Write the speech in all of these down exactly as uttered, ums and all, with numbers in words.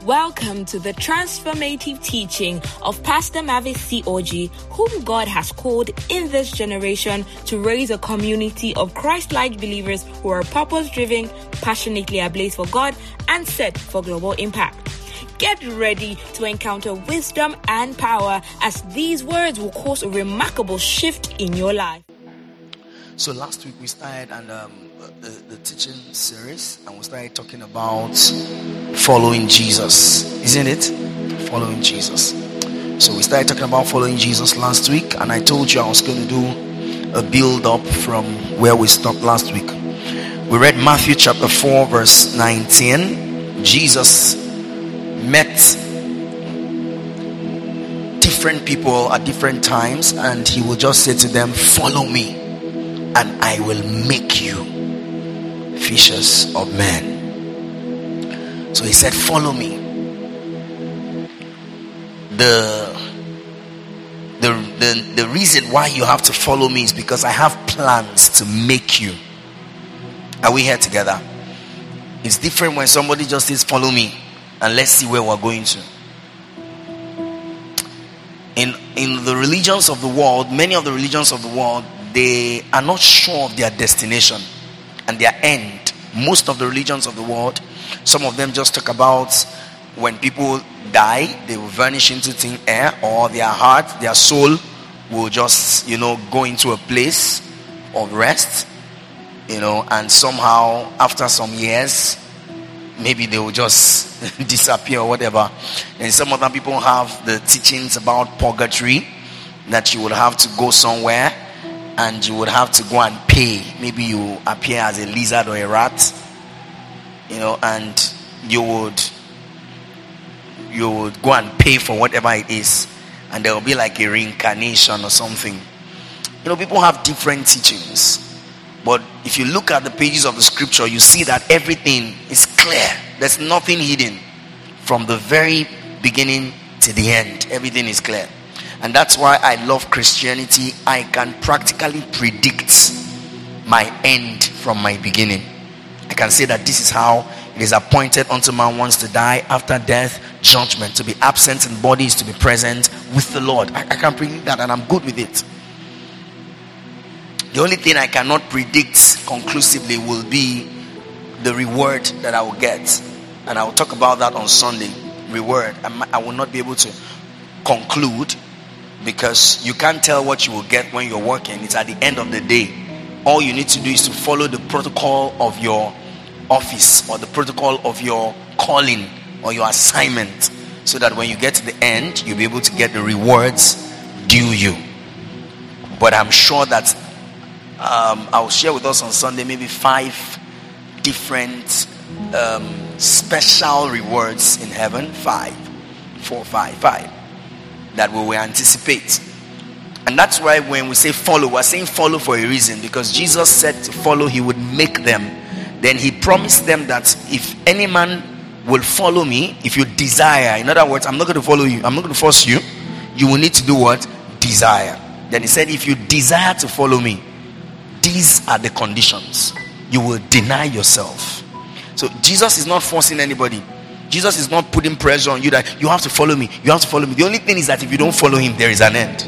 Welcome to the transformative teaching of Pastor Mavis C. Oji, whom God has called in this generation to raise a community of Christ-like believers who are purpose-driven, passionately ablaze for God, and set for global impact. Get ready to encounter wisdom and power as these words will cause a remarkable shift in your life. So last week we started and um, the, the teaching series, and we started talking about following Jesus, isn't it? Following Jesus. So we started talking about following Jesus last week, and I told you I was going to do a build up from where we stopped last week. We read Matthew chapter four verse nineteen. Jesus met different people at different times, and he will just say to them, follow me and I will make you fishers of men. So he said, follow me. The, the the the reason why you have to follow me is because I have plans to make you. Are we here together? It's different when somebody just says follow me and let's see where we're going to. In in the religions of the world, many of the religions of the world, they are not sure of their destination and their end. Most of the religions of the world, some of them just talk about when people die, they will vanish into thin air, or their heart, their soul will just, you know, go into a place of rest, you know, and somehow after some years, maybe they will just disappear or whatever. And some other people have the teachings about purgatory, that you would have to go somewhere and you would have to go and pay. Maybe you appear as a lizard or a rat, you know, and you would you would go and pay for whatever it is, and there will be like a reincarnation or something. You know, people have different teachings, but if you look at the pages of the scripture, you see that everything is clear. There's nothing hidden. From the very beginning to the end, everything is clear. And that's why I love Christianity. I can practically predict my end from my beginning. I can say that this is how it is appointed unto man once to die, after death, judgment. To be absent in body is to be present with the Lord. I, I can predict that, and I'm good with it. The only thing I cannot predict conclusively will be the reward that I will get. And I will talk about that on Sunday. Reward. I, I will not be able to conclude, because you can't tell what you will get when you're working. It's at the end of the day. All you need to do is to follow the protocol of your office, or the protocol of your calling or your assignment, so that when you get to the end, you'll be able to get the rewards due you. But I'm sure that um, I'll share with us on Sunday maybe five different um, special rewards in heaven. Five, four, five, five. That we will anticipate. And that's why when we say follow, we're saying follow for a reason, because Jesus said to follow, he would make them. Then he promised them that if any man will follow me, if you desire, in other words, I'm not going to follow you, I'm not going to force you, you will need to do what? Desire. Then he said, if you desire to follow me, these are the conditions. You will deny yourself. So Jesus is not forcing anybody. Jesus is not putting pressure on you that you have to follow me. You have to follow me. The only thing is that if you don't follow him, there is an end.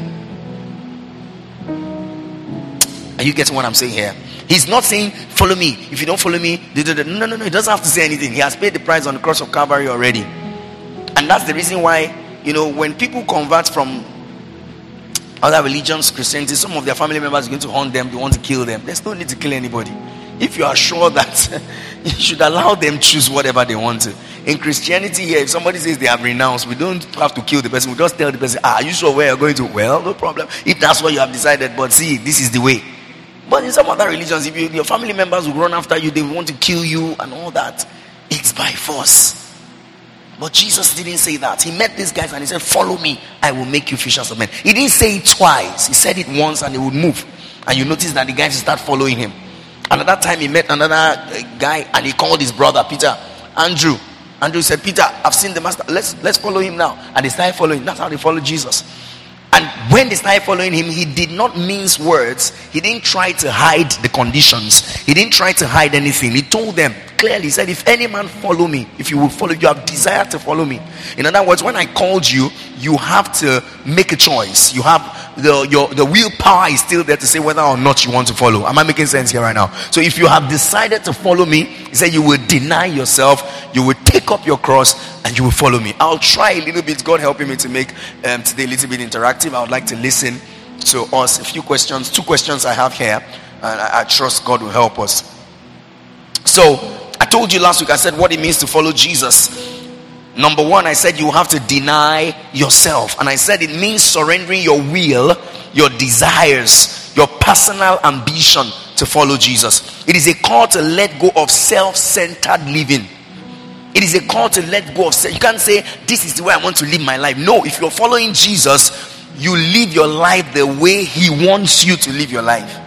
Are you getting what I'm saying here? He's not saying, follow me. If you don't follow me, no, no, no. He doesn't have to say anything. He has paid the price on the cross of Calvary already. And that's the reason why, you know, when people convert from other religions, Christianity, some of their family members are going to hunt them. They want to kill them. There's no need to kill anybody. If you are sure that you should allow them choose whatever they want to. In Christianity here, if somebody says they have renounced, we don't have to kill the person. We just tell the person, ah, are you sure where you're going to? Well, no problem. If that's what you have decided, but see, this is the way. But in some other religions, if you, your family members will run after you, they want to kill you and all that, it's by force. But Jesus didn't say that. He met these guys and he said, follow me, I will make you fishers of men. He didn't say it twice. He said it once and he would move. And you notice that the guys start following him. Another time he met another guy and he called his brother Peter, Andrew. Andrew said, Peter, I've seen the master. Let's let's follow him now. And they started following. That's how they followed Jesus. And when they started following him, he did not mince words. He didn't try to hide the conditions. He didn't try to hide anything. He told them, clearly. He said, if any man follow me, if you will follow, you have desire to follow me. In other words, when I called you, you have to make a choice. You have the your the willpower is still there to say whether or not you want to follow. Am I making sense here right now? So if you have decided to follow me, he said you will deny yourself, you will take up your cross, and you will follow me. I'll try a little bit, God helping me to make um, today a little bit interactive. I would like to listen to us. A few questions, two questions I have here, and I, I trust God will help us. So I told you last week, I said what it means to follow Jesus. Number one, I said you have to deny yourself. And I said it means surrendering your will, your desires, your personal ambition to follow Jesus. It is a call to let go of self-centered living. It is a call to let go of self. You can't say, this is the way I want to live my life. No, if you're following Jesus, you live your life the way he wants you to live your life.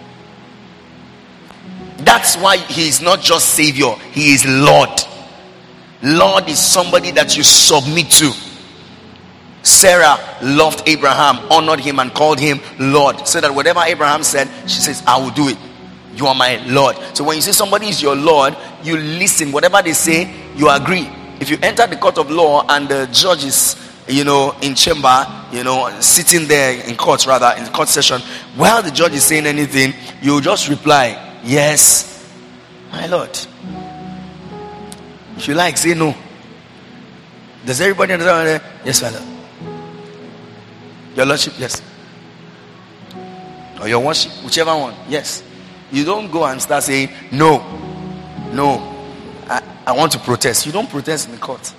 That's why he is not just Savior, he is Lord. Lord is somebody that you submit to. Sarah loved Abraham, honored him, and called him Lord, so that whatever Abraham said, she says, I will do it. You are my Lord. So when you say somebody is your Lord, you listen. Whatever they say, you agree. If you enter the court of law and the judge is, you know, in chamber, you know, sitting there in court, rather, in the court session, while the judge is saying anything, you just reply, yes, my Lord. If you like, say no. Does everybody understand? Yes, Father. Your Lordship, yes. Or your worship, whichever one, yes. You don't go and start saying, no, no, I, I want to protest. You don't protest in the court.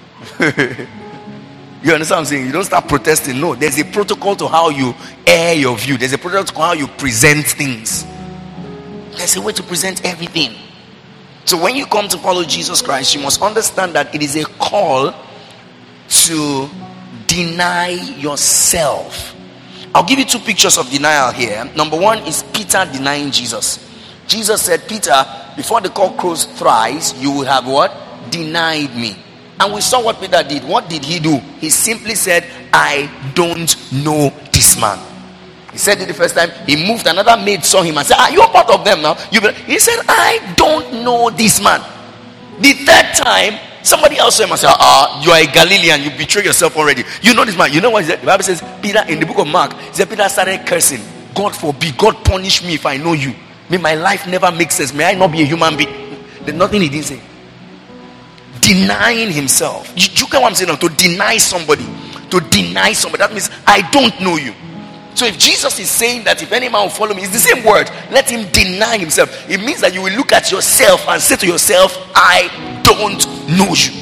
You understand what I'm saying? You don't start protesting. No, there's a protocol to how you air your view. There's a protocol to how you present things. There's a way to present everything. So when you come to follow Jesus Christ, you must understand that it is a call to deny yourself. I'll give you two pictures of denial here. Number one is Peter denying Jesus. Jesus said, Peter, before the cock crows thrice, you will have what? Denied me. And we saw what Peter did. What did he do? He simply said, I don't know this man. He said it the first time. He moved. Another maid saw him and said, are you a part of them now? You be-? He said, I don't know this man. The third time, somebody else saw him and said, ah, you are a Galilean. You betray yourself already. You know this man. You know what he said? The Bible says, Peter, in the book of Mark, he said, Peter started cursing. God forbid. God punish me if I know you. May my life never make sense. May I not be a human being. There's nothing he didn't say. Denying himself. You, you get what I'm saying now? To deny somebody. To deny somebody. That means I don't know you. So if Jesus is saying that if any man will follow me, it's the same word. Let him deny himself. It means that you will look at yourself and say to yourself, I don't know you.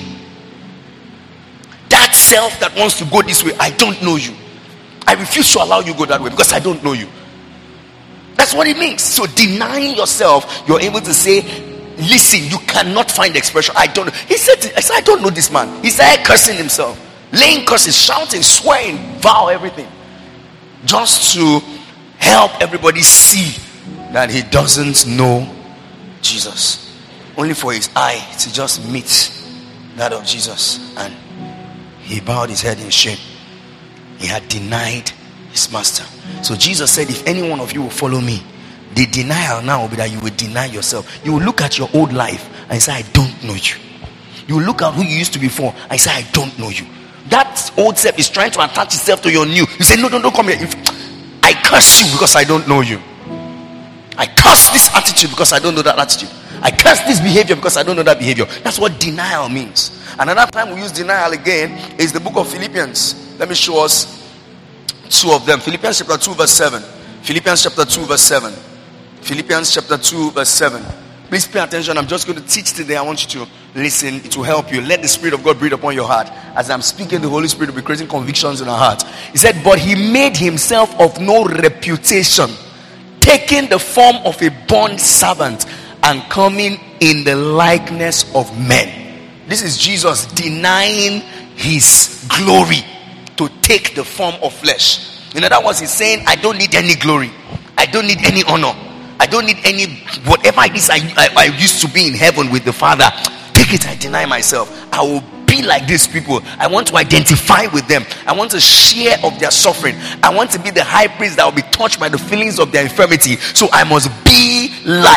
That self that wants to go this way, I don't know you. I refuse to allow you to go that way because I don't know you. That's what it means. So denying yourself, you're able to say, listen, you cannot find expression. I don't know. He said, I said, I don't know this man. He started cursing himself, laying curses, shouting, swearing, vow, everything. Just to help everybody see that he doesn't know Jesus. Only for his eye to just meet that of Jesus. And he bowed his head in shame. He had denied his master. So Jesus said, if any one of you will follow me, the denial now will be that you will deny yourself. You will look at your old life and say, I don't know you. You will look at who you used to be before and say, I don't know you. That old self is trying to attach itself to your new. You say, no, no, don't come here. If I curse you because I don't know you. I curse this attitude because I don't know that attitude. I curse this behavior because I don't know that behavior. That's what denial means. Another time we use denial again is the book of Philippians. Let me show us two of them. Philippians chapter two verse seven. Philippians chapter two verse seven. Philippians chapter two verse seven. Please pay attention. I'm just going to teach today. I want you to listen. It will help you. Let the Spirit of God breathe upon your heart. As I'm speaking, the Holy Spirit will be creating convictions in our heart. He said, but he made himself of no reputation, taking the form of a bond servant and coming in the likeness of men. This is Jesus denying his glory to take the form of flesh. In other words, he's saying, I don't need any glory. I don't need any honor. I don't need any, whatever it is I, I, I used to be in heaven with the Father. Take it, I deny myself. I will be like these people. I want to identify with them. I want to share of their suffering. I want to be the high priest that will be touched by the feelings of their infirmity. So I must be like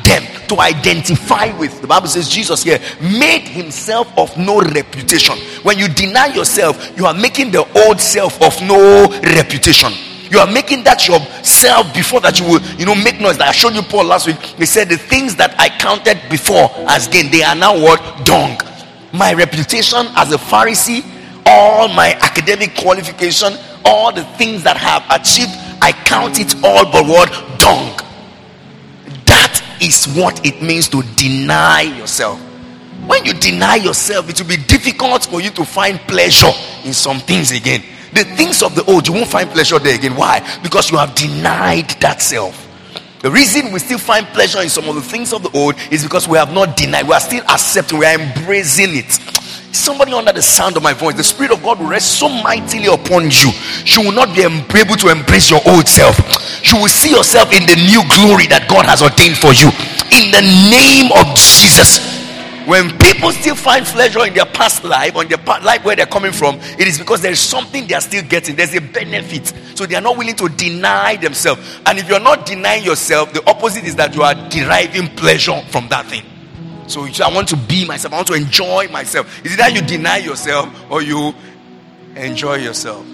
them, to identify with. The Bible says Jesus here made himself of no reputation. When you deny yourself, you are making the old self of no reputation. You are making that yourself before that you will, you know, make noise. Like I showed you Paul last week. He said the things that I counted before as gain, they are now what? Dung. My reputation as a Pharisee, all my academic qualification, all the things that I have achieved, I count it all but what? Dung. That is what it means to deny yourself. When you deny yourself, it will be difficult for you to find pleasure in some things again. The things of the old, you won't find pleasure there again. Why? Because you have denied that self. The reason we still find pleasure in some of the things of the old is because we have not denied. We are still accepting. We are embracing it. Somebody under the sound of my voice, the Spirit of God will rest so mightily upon you. You will not be able to embrace your old self. You will see yourself in the new glory that God has ordained for you. In the name of Jesus. When people still find pleasure in their past life, on their past life where they're coming from, it is because there is something they are still getting. There's a benefit. So they are not willing to deny themselves. And if you're not denying yourself, the opposite is that you are deriving pleasure from that thing. So you say, I want to be myself. I want to enjoy myself. Is it that you deny yourself or you enjoy yourself?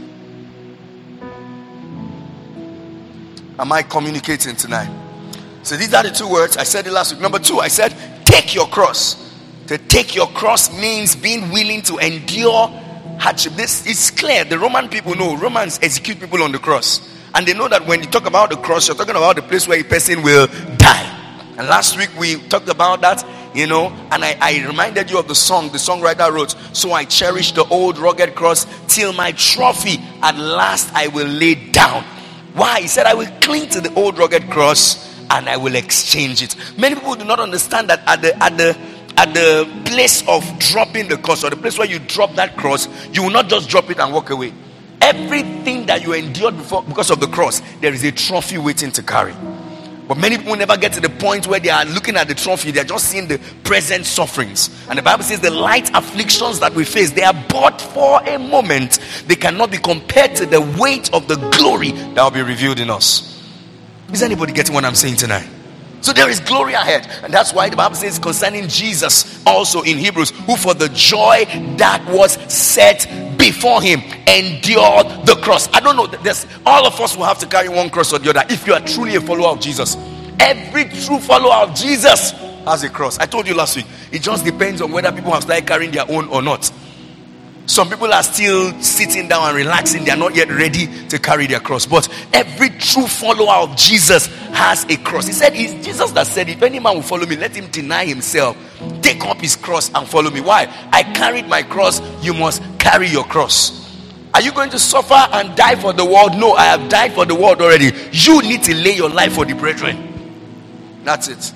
Am I communicating tonight? So these are the two words. I said it last week. Number two, I said, take your cross. To take your cross means being willing to endure hardship. This is clear. The Roman people know. Romans execute people on the cross. And they know that when you talk about the cross, you're talking about the place where a person will die. And last week we talked about that, you know, and I, I reminded you of the song the songwriter wrote. So I cherish the old rugged cross till my trophy at last I will lay down. Why? He said, I will cling to the old rugged cross and I will exchange it. Many people do not understand that at the at the At the place of dropping the cross, or the place where you drop that cross, you will not just drop it and walk away. Everything that you endured before because of the cross, there is a trophy waiting to carry. But many people never get to the point where they are looking at the trophy. They are just seeing the present sufferings. And the Bible says the light afflictions that we face, they are but for a moment. They cannot be compared to the weight of the glory that will be revealed in us. Is anybody getting what I'm saying tonight? So there is glory ahead. And that's why the Bible says concerning Jesus also in Hebrews, who for the joy that was set before him endured the cross. I don't know, there's, all of us will have to carry one cross or the other if you are truly a follower of Jesus. Every true follower of Jesus has a cross. I told you last week, it just depends on whether people have started carrying their own or not. Some people are still sitting down and relaxing. They are not yet ready to carry their cross. But every true follower of Jesus has a cross. He said, it's Jesus that said, if any man will follow me, let him deny himself, take up his cross and follow me. Why? I carried my cross. You must carry your cross. Are you going to suffer and die for the world? No, I have died for the world already. You need to lay your life for the brethren. That's it.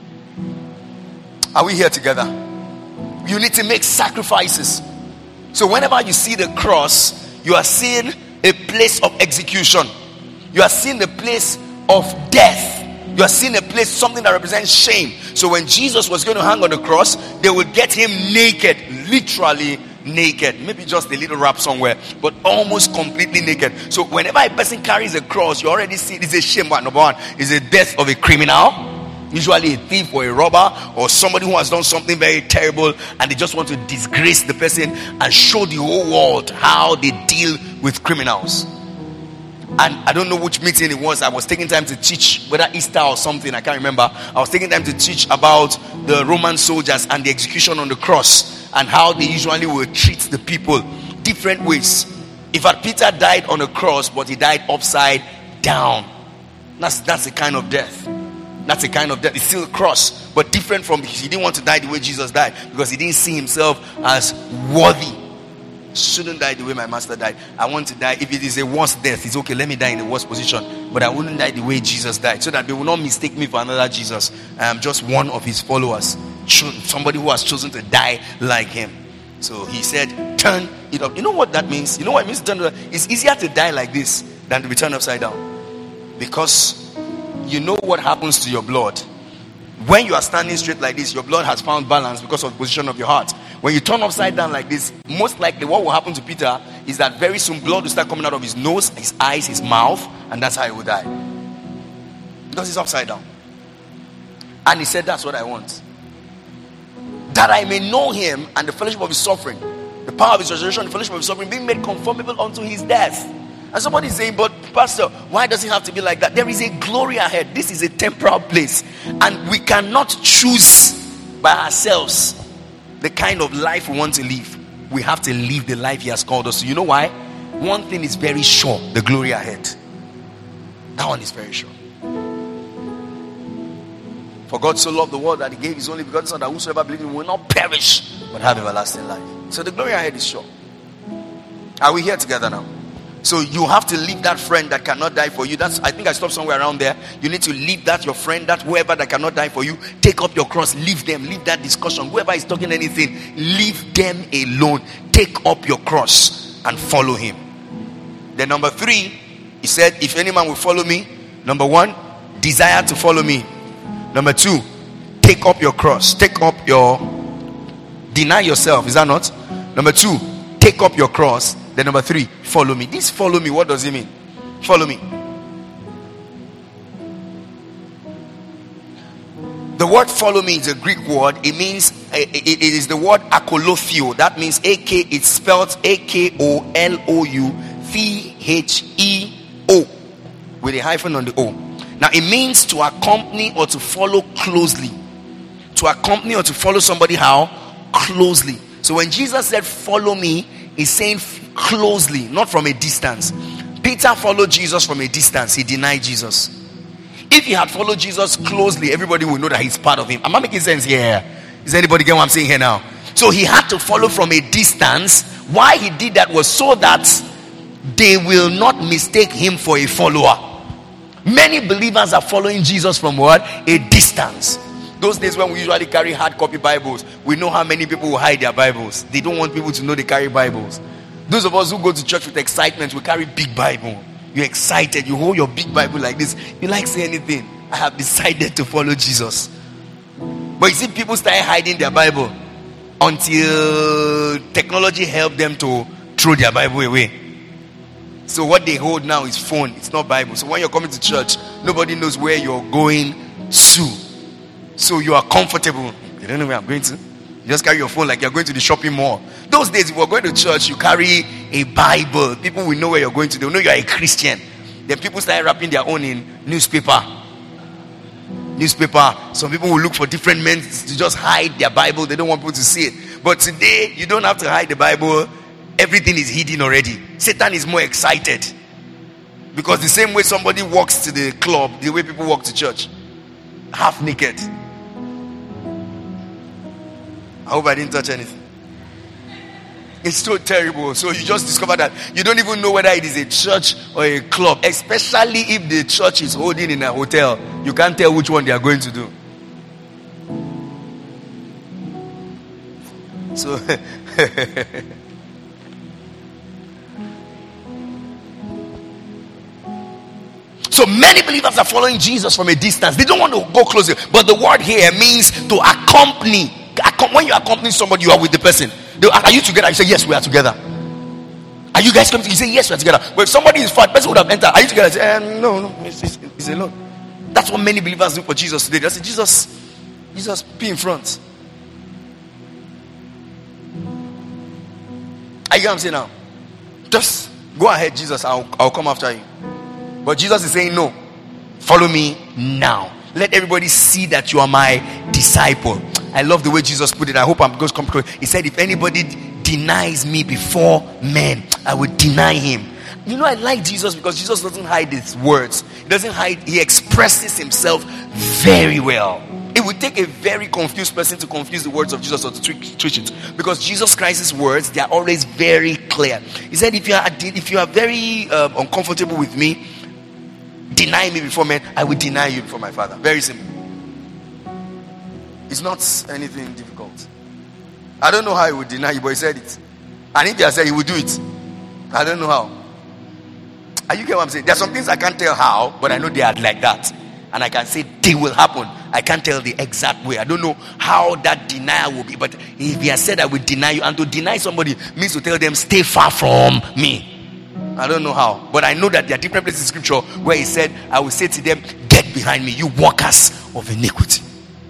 Are we here together? You need to make sacrifices. So whenever you see the cross, you are seeing a place of execution. You are seeing the place of death. You are seeing a place, something that represents shame. So when Jesus was going to hang on the cross, they would get him naked, literally naked. Maybe just a little wrap somewhere, but almost completely naked. So whenever a person carries a cross, you already see it is a shame. Number one is the death of a criminal. Usually a thief or a robber or somebody who has done something very terrible, and they just want to disgrace the person and show the whole world how they deal with criminals. And I don't know which meeting it was. I was taking time to teach, whether Easter or something, I can't remember. I was taking time to teach about the Roman soldiers and the execution on the cross and how they usually would treat the people different ways. In fact, Peter died on a cross, but he died upside down. That's, that's the kind of death. That's a kind of death. It's still a cross, but different from, he didn't want to die the way Jesus died because he didn't see himself as worthy. Shouldn't die the way my master died. I want to die. If it is a worse death, it's okay, let me die in the worst position, but I wouldn't die the way Jesus died, so that they will not mistake me for another Jesus. I am just one of his followers, somebody who has chosen to die like him. So he said, turn it up. You know what that means? You know what it means to turn it up? It's easier to die like this than to be turned upside down, because you know what happens to your blood. When you are standing straight like this, your blood has found balance because of the position of your heart. When you turn upside down like this, most likely what will happen to Peter is that very soon blood will start coming out of his nose, his eyes, his mouth, and that's how he will die. Because he's upside down. And he said, that's what I want. That I may know him and the fellowship of his suffering, the power of his resurrection, the fellowship of his suffering, being made conformable unto his death. And somebody is saying, but Pastor, why does it have to be like that? There is a glory ahead. This is a temporal place. And we cannot choose by ourselves the kind of life we want to live. We have to live the life he has called us to. You know why? One thing is very sure: the glory ahead. That one is very sure. For God so loved the world that he gave his only begotten Son, that whosoever believes in him will not perish but have everlasting life. So the glory ahead is sure. Are we here together now? So you have to leave that friend that cannot die for you. That's, I think I stopped somewhere around there. You need to leave that your friend, that whoever that cannot die for you. Take up your cross, leave them, leave that discussion. Whoever is talking anything, leave them alone. Take up your cross and follow him. Then number three, he said, if any man will follow me, number one, desire to follow me. Number two, take up your cross. Take up your, deny yourself. Is that not? Number two, take up your cross. Then number three, follow me. This follow me, what does it mean? Follow me. The word follow me is a Greek word. It means, it is the word akolotheo. That means A K, it's spelled A K O L O U T H E O with a hyphen on the O. Now it means to accompany or to follow closely. To accompany or to follow somebody how? Closely. So when Jesus said follow me, he's saying closely, not from a distance. Peter followed Jesus from a distance. He denied Jesus. If he had followed Jesus closely, everybody would know that he's part of him. Am I making sense here? Is anybody getting what I'm saying here now? So he had to follow from a distance. Why he did that was so that they will not mistake him for a follower. Many believers are following Jesus from what? A distance. Those days when we usually carry hard copy Bibles, we know how many people will hide their Bibles. They don't want people to know they carry Bibles. Those of us who go to church with excitement, we carry big Bible. You're excited. You hold your big Bible like this. You like say anything. I have decided to follow Jesus. But you see, people start hiding their Bible until technology helped them to throw their Bible away. So what they hold now is phone. It's not Bible. So when you're coming to church, nobody knows where you're going to. So you are comfortable. You don't know where I'm going to. You just carry your phone like you're going to the shopping mall. Those days, if you're going to church, you carry a Bible. People will know where you're going to. They'll know you're a Christian. Then people start wrapping their own in newspaper. Newspaper. Some people will look for different men to just hide their Bible. They don't want people to see it. But today, you don't have to hide the Bible. Everything is hidden already. Satan is more excited. Because the same way somebody walks to the club, the way people walk to church. Half naked. I hope I didn't touch anything. It's so terrible. So you just discover that you don't even know whether it is a church or a club. Especially if the church is holding in a hotel. You can't tell which one they are going to do. So So many believers are following Jesus from a distance. They don't want to go closer. But the word here means to accompany. When you accompany somebody, you are with the person. They ask, are you together? You say, yes, we are together. Are you guys coming? You say, yes, we are together. But if somebody is far, the person would have entered. Are you together? I say, um, no, no, it's, it's, it's alone. That's what many believers do for Jesus today. They say, Jesus, Jesus, be in front. Are you get what I'm saying now? Just go ahead, Jesus. I'll, I'll come after you. But Jesus is saying, no, follow me now. Let everybody see that you are my disciple. I love the way Jesus put it. I hope I'm going to come close. He said, if anybody denies me before men, I will deny him. You know, I like Jesus because Jesus doesn't hide his words. He doesn't hide. He expresses himself very well. It would take a very confused person to confuse the words of Jesus or to twitch it. Because Jesus Christ's words, they are always very clear. He said, if you are, if you are very uh, uncomfortable with me, deny me before men, I will deny you before my Father. Very simple. It's not anything difficult. I don't know how he would deny you, but he said it. And if he has said he would do it, I don't know how. Are you get what I'm saying? There are some things I can't tell how, but I know they are like that. And I can say they will happen. I can't tell the exact way. I don't know how that denial will be. But if he has said I will deny you, and to deny somebody means to tell them stay far from me. I don't know how, but I know that there are different places in scripture where he said, I will say to them, get behind me, you workers of iniquity.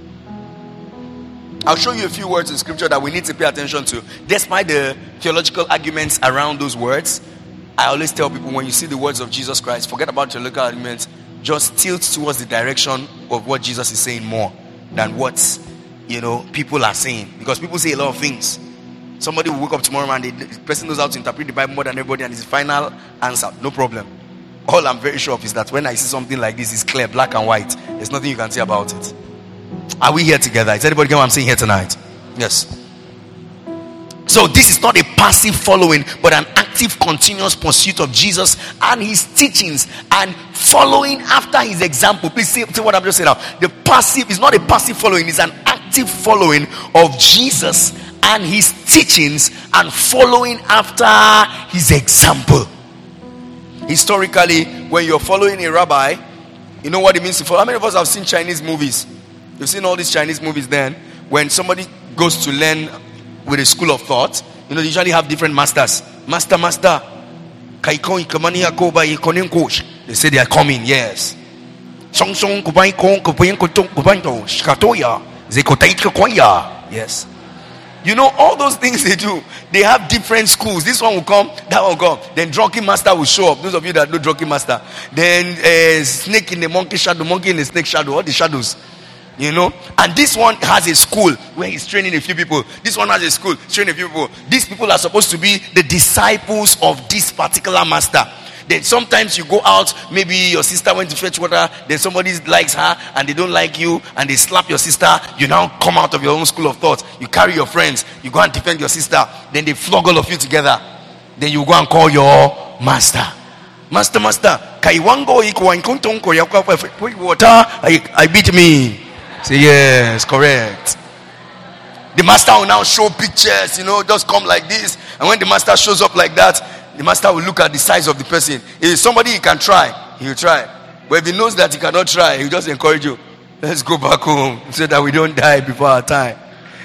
I'll show you a few words in scripture that we need to pay attention to. Despite the theological arguments around those words, I always tell people, when you see the words of Jesus Christ, forget about theological arguments. Just tilt towards the direction of what Jesus is saying more than what, you know, people are saying. Because people say a lot of things. Somebody will wake up tomorrow and the person knows how to interpret the Bible more than everybody, and it's the final answer. No problem. All I'm very sure of is that when I see something like this, it's clear, black and white. There's nothing you can say about it. Are we here together? Is anybody getting what I'm saying here tonight? Yes. So this is not a passive following, but an active, continuous pursuit of Jesus and his teachings, and following after his example. Please see, see what I'm just saying now. The passive is not a passive following, it's an active following of Jesus and his teachings, and following after his example. Historically, when you're following a rabbi, you know what it means to follow. How many of us have seen Chinese movies? You've seen all these Chinese movies. Then when somebody goes to learn with a school of thought, you know, they usually have different masters. Master, master. They say they are coming, yes. Yes. You know, all those things they do, they have different schools. This one will come, that one will come. Then drunken master will show up. Those of you that know drunken master. Then uh, snake in the monkey shadow, monkey in the snake shadow, all the shadows. You know, and this one has a school where he's training a few people. This one has a school training a few people. These people are supposed to be the disciples of this particular master. Then sometimes you go out, maybe your sister went to fetch water, then somebody likes her and they don't like you, and they slap your sister. You now come out of your own school of thought. You carry your friends, you go and defend your sister. Then they flog all of you together. Then you go and call your master. Master, master, Kaiwango water, I, I beat me. Say yes, correct. The master will now show pictures, you know, just come like this. And when the master shows up like that, the master will look at the size of the person. If it's somebody he can try, he will try. But if he knows that he cannot try, he will just encourage you. Let's go back home so that we don't die before our time.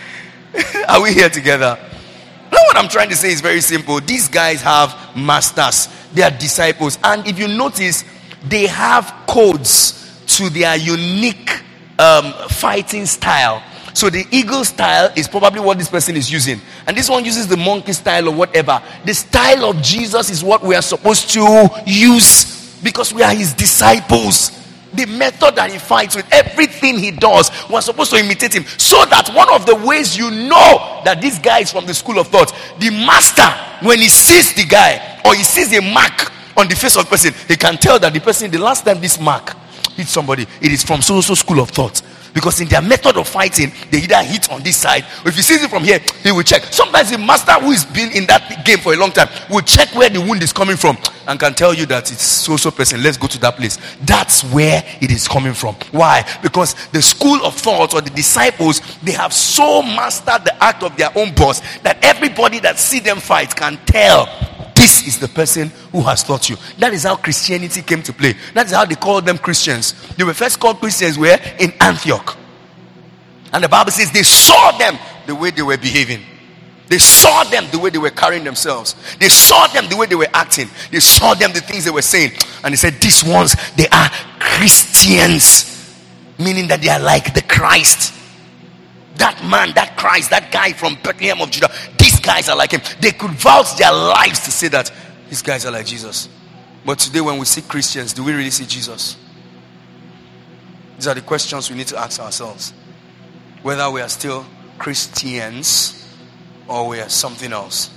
Are we here together? Now what I'm trying to say is very simple. These guys have masters. They are disciples. And if you notice, they have codes to their unique um, fighting style. So the eagle style is probably what this person is using. And this one uses the monkey style or whatever. The style of Jesus is what we are supposed to use because we are his disciples. The method that he fights with, everything he does, we're supposed to imitate him. So that one of the ways you know that this guy is from the school of thought, the master, when he sees the guy or he sees a mark on the face of the person, he can tell that the person, the last time this mark hit somebody, it is from so-so school of thought. Because in their method of fighting, they either hit on this side, or if he sees it from here, he will check. Sometimes the master who has been in that game for a long time will check where the wound is coming from and can tell you that it's so-so person. Let's go to that place. That's where it is coming from. Why? Because the school of thought or the disciples, they have so mastered the act of their own boss that everybody that see them fight can tell this is the person who has taught you. That is how Christianity came to play. That is how they called them Christians. They were first called Christians where? In Antioch. And the Bible says they saw them the way they were behaving. They saw them the way they were carrying themselves. They saw them the way they were acting. They saw them the things they were saying. And they said, these ones, they are Christians. Meaning that they are like the Christ. That man, that Christ, that guy from Bethlehem of Judah, these guys are like him. They could vouch their lives to say that these guys are like Jesus. But today when we see Christians, do we really see Jesus? These are the questions we need to ask ourselves. Whether we are still Christians or we are something else.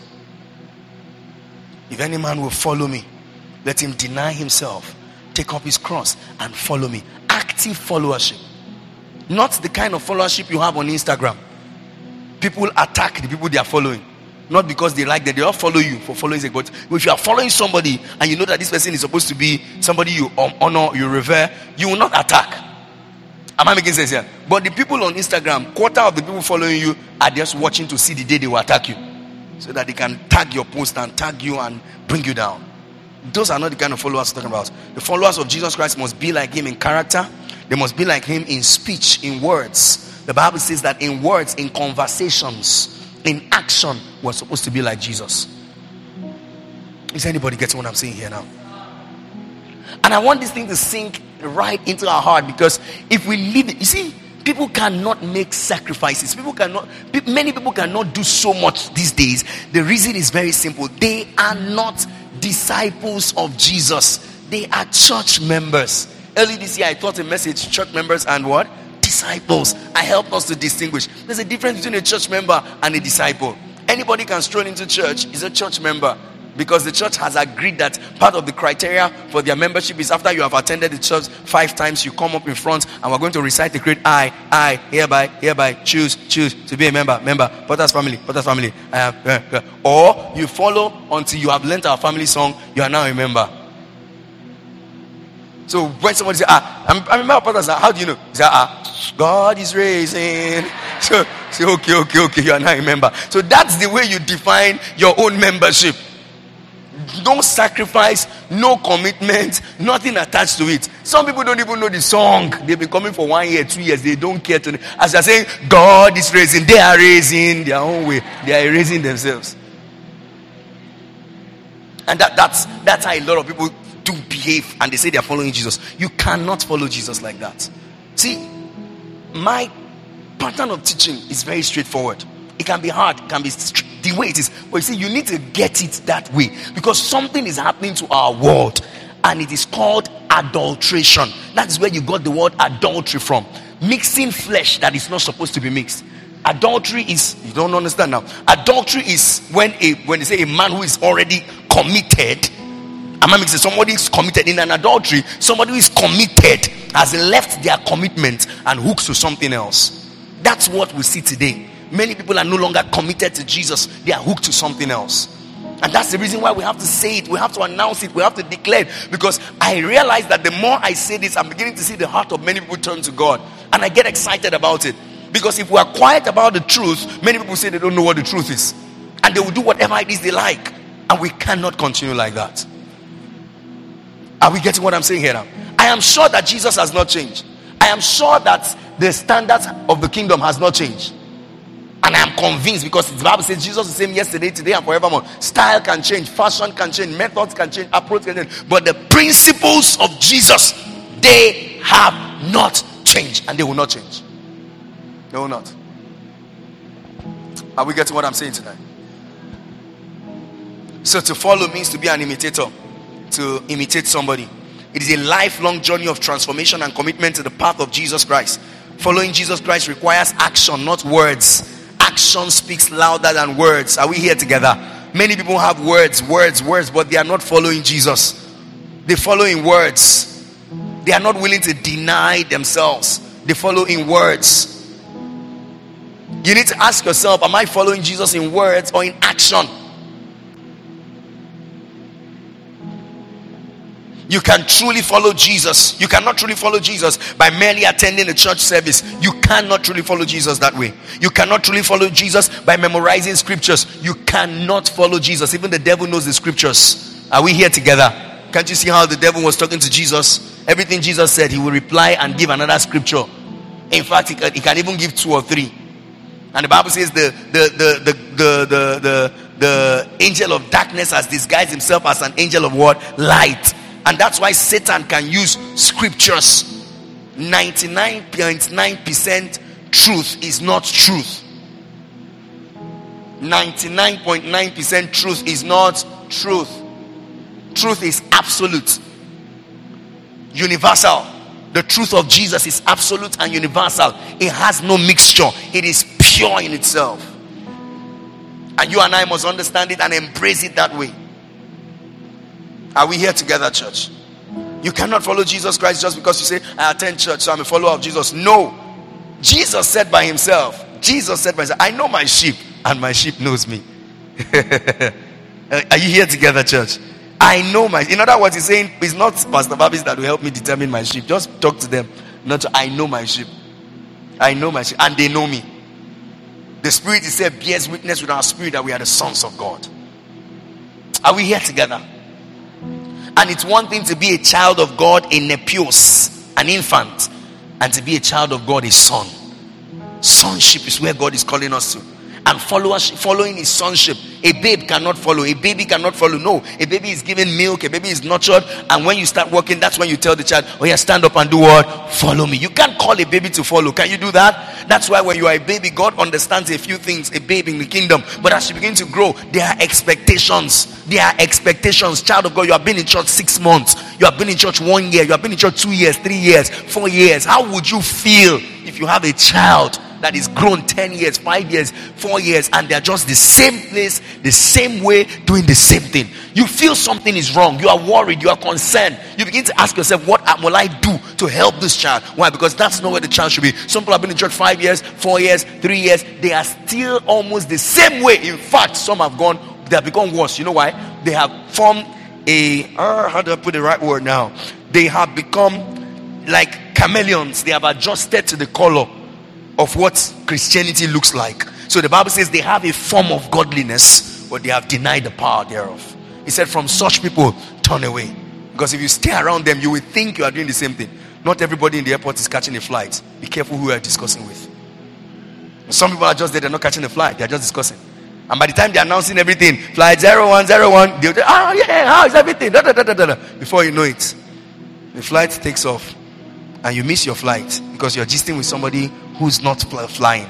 If any man will follow me, let him deny himself, take up his cross and follow me. Active followership. Not the kind of followership you have on Instagram. People attack the people they are following. Not because they like that. They all follow you for following sake. But if you are following somebody and you know that this person is supposed to be somebody you honor, you revere, you will not attack. Am I making sense here? But the people on Instagram, quarter of the people following you are just watching to see the day they will attack you. So that they can tag your post and tag you and bring you down. Those are not the kind of followers we're talking about. The followers of Jesus Christ must be like him in character. They must be like him in speech, in words. The Bible says that in words, in conversations, in action, we're supposed to be like Jesus. Is anybody getting what I'm saying here now? And I want this thing to sink right into our heart, because if we leave it, you see, People cannot make sacrifices. People cannot, many people cannot do so much these days. The reason is very simple. They are not disciples of Jesus. They are church members. Early this year, I taught a message, church members and what? Disciples. I helped us to distinguish. There's a difference between a church member and a disciple. Anybody can stroll into church is a church member, because the church has agreed that part of the criteria for their membership is after you have attended the church five times, you come up in front and we're going to recite the creed. I, I, hereby, hereby, choose, choose to be a member, member, Potter's family, Potter's family. I have, uh, uh. Or you follow until you have learnt our family song, you are now a member. So when somebody says, ah, I'm, I'm a member of Potter's, how do you know? You say, ah, God is raising. So say, okay, okay, okay, you are now a member. So that's the way you define your own membership. No sacrifice, no commitment, nothing attached to it. Some people don't even know the song. They've been coming for one year, two years. They don't care to. As they're saying, God is raising. They are raising their own way. They are raising themselves. And that, that's, that's how a lot of people do behave. And they say they're following Jesus. You cannot follow Jesus like that. See, my pattern of teaching is very straightforward. It can be hard, it can be st- the way it is. But you see, you need to get it that way, because something is happening to our world, and it is called adulteration. That is where you got the word adultery from. Mixing flesh that is not supposed to be mixed. Adultery is, you don't understand now. Adultery is when a when they say a man who is already committed. I'm not somebody is committed in an adultery. Somebody who is committed has left their commitment and hooks to something else. That's what we see today. Many people are no longer committed to Jesus. They are hooked to something else. And that's the reason why we have to say it. We have to announce it. We have to declare it. Because I realize that the more I say this, I'm beginning to see the heart of many people turn to God. And I get excited about it. Because if we are quiet about the truth, many people say they don't know what the truth is. And they will do whatever it is they like. And we cannot continue like that. Are we getting what I'm saying here now? I am sure that Jesus has not changed. I am sure that the standards of the kingdom has not changed. And I am convinced, because the Bible says Jesus is the same yesterday, today, and forevermore. Style can change, fashion can change, methods can change, approach can change. But the principles of Jesus, they have not changed. And they will not change. They will not. Are we getting what I'm saying tonight? So to follow means to be an imitator. To imitate somebody. It is a lifelong journey of transformation and commitment to the path of Jesus Christ. Following Jesus Christ requires action, not words. Action speaks louder than words. Are we here together? Many people have words, words, words, but they are not following Jesus. They follow in words. They are not willing to deny themselves. They follow in words. You need to ask yourself, am I following Jesus in words or in action? You can truly follow Jesus. You cannot truly follow Jesus by merely attending a church service. You cannot truly follow Jesus that way. You cannot truly follow Jesus by memorizing scriptures. You cannot follow Jesus. Even the devil knows the scriptures. Are we here together? Can't you see how the devil was talking to Jesus? Everything Jesus said, he will reply and give another scripture. In fact, he can, he can even give two or three. And the Bible says the the the the the the, the, the angel of darkness has disguised himself as an angel of what? Light. And that's why Satan can use scriptures. ninety-nine point nine percent truth is not truth. ninety-nine point nine percent truth is not truth. Truth is absolute, universal. The truth of Jesus is absolute and universal. It has no mixture. It is pure in itself. And you and I must understand it and embrace it that way. Are we here together, church? You cannot follow Jesus Christ just because you say, I attend church, so I'm a follower of Jesus. No. Jesus said by himself, Jesus said by himself, I know my sheep and my sheep knows me. Are you here together, church? I know my, in other words, he's saying, it's not Pastor Babis that will help me determine my sheep. Just talk to them. Not to, I know my sheep. I know my sheep. And they know me. The Spirit, he said, bears witness with our spirit that we are the sons of God. Are we here together? And it's one thing to be a child of God, a nepios, an infant, and to be a child of God, a son. Sonship is where God is calling us to. and followers, following his sonship. A babe cannot follow. A baby cannot follow. No, a baby is given milk. A baby is nurtured. And when you start working, that's when you tell the child, oh yeah, stand up and do what? Follow me. You can't call a baby to follow. Can you do that? That's why when you are a baby, God understands a few things, a baby in the kingdom. But as you begin to grow, there are expectations. There are expectations. Child of God, you have been in church six months. You have been in church one year. You have been in church two years, three years, four years. How would you feel if you have a child that is grown ten years, five years, four years, and they're just the same place, the same way, doing the same thing? You feel something is wrong. You are worried. You are concerned. You begin to ask yourself, what will I do to help this child? Why? Because that's not where the child should be. Some people have been in church five years, four years, three years. They are still almost the same way. In fact, some have gone, they have become worse. You know why? They have formed a, uh, how do I put the right word now? They have become like chameleons. They have adjusted to the color of what Christianity looks like. So the Bible says they have a form of godliness, but they have denied the power thereof. He said, from such people, turn away. Because if you stay around them, you will think you are doing the same thing. Not everybody in the airport is catching a flight. Be careful who you are discussing with. Some people are just there, they're not catching a flight, they're just discussing. And by the time they're announcing everything, flight zero one zero one, they'll say, oh yeah, how is everything? Da, da, da, da, da. Before you know it, the flight takes off. And you miss your flight because you're gisting with somebody who's not flying.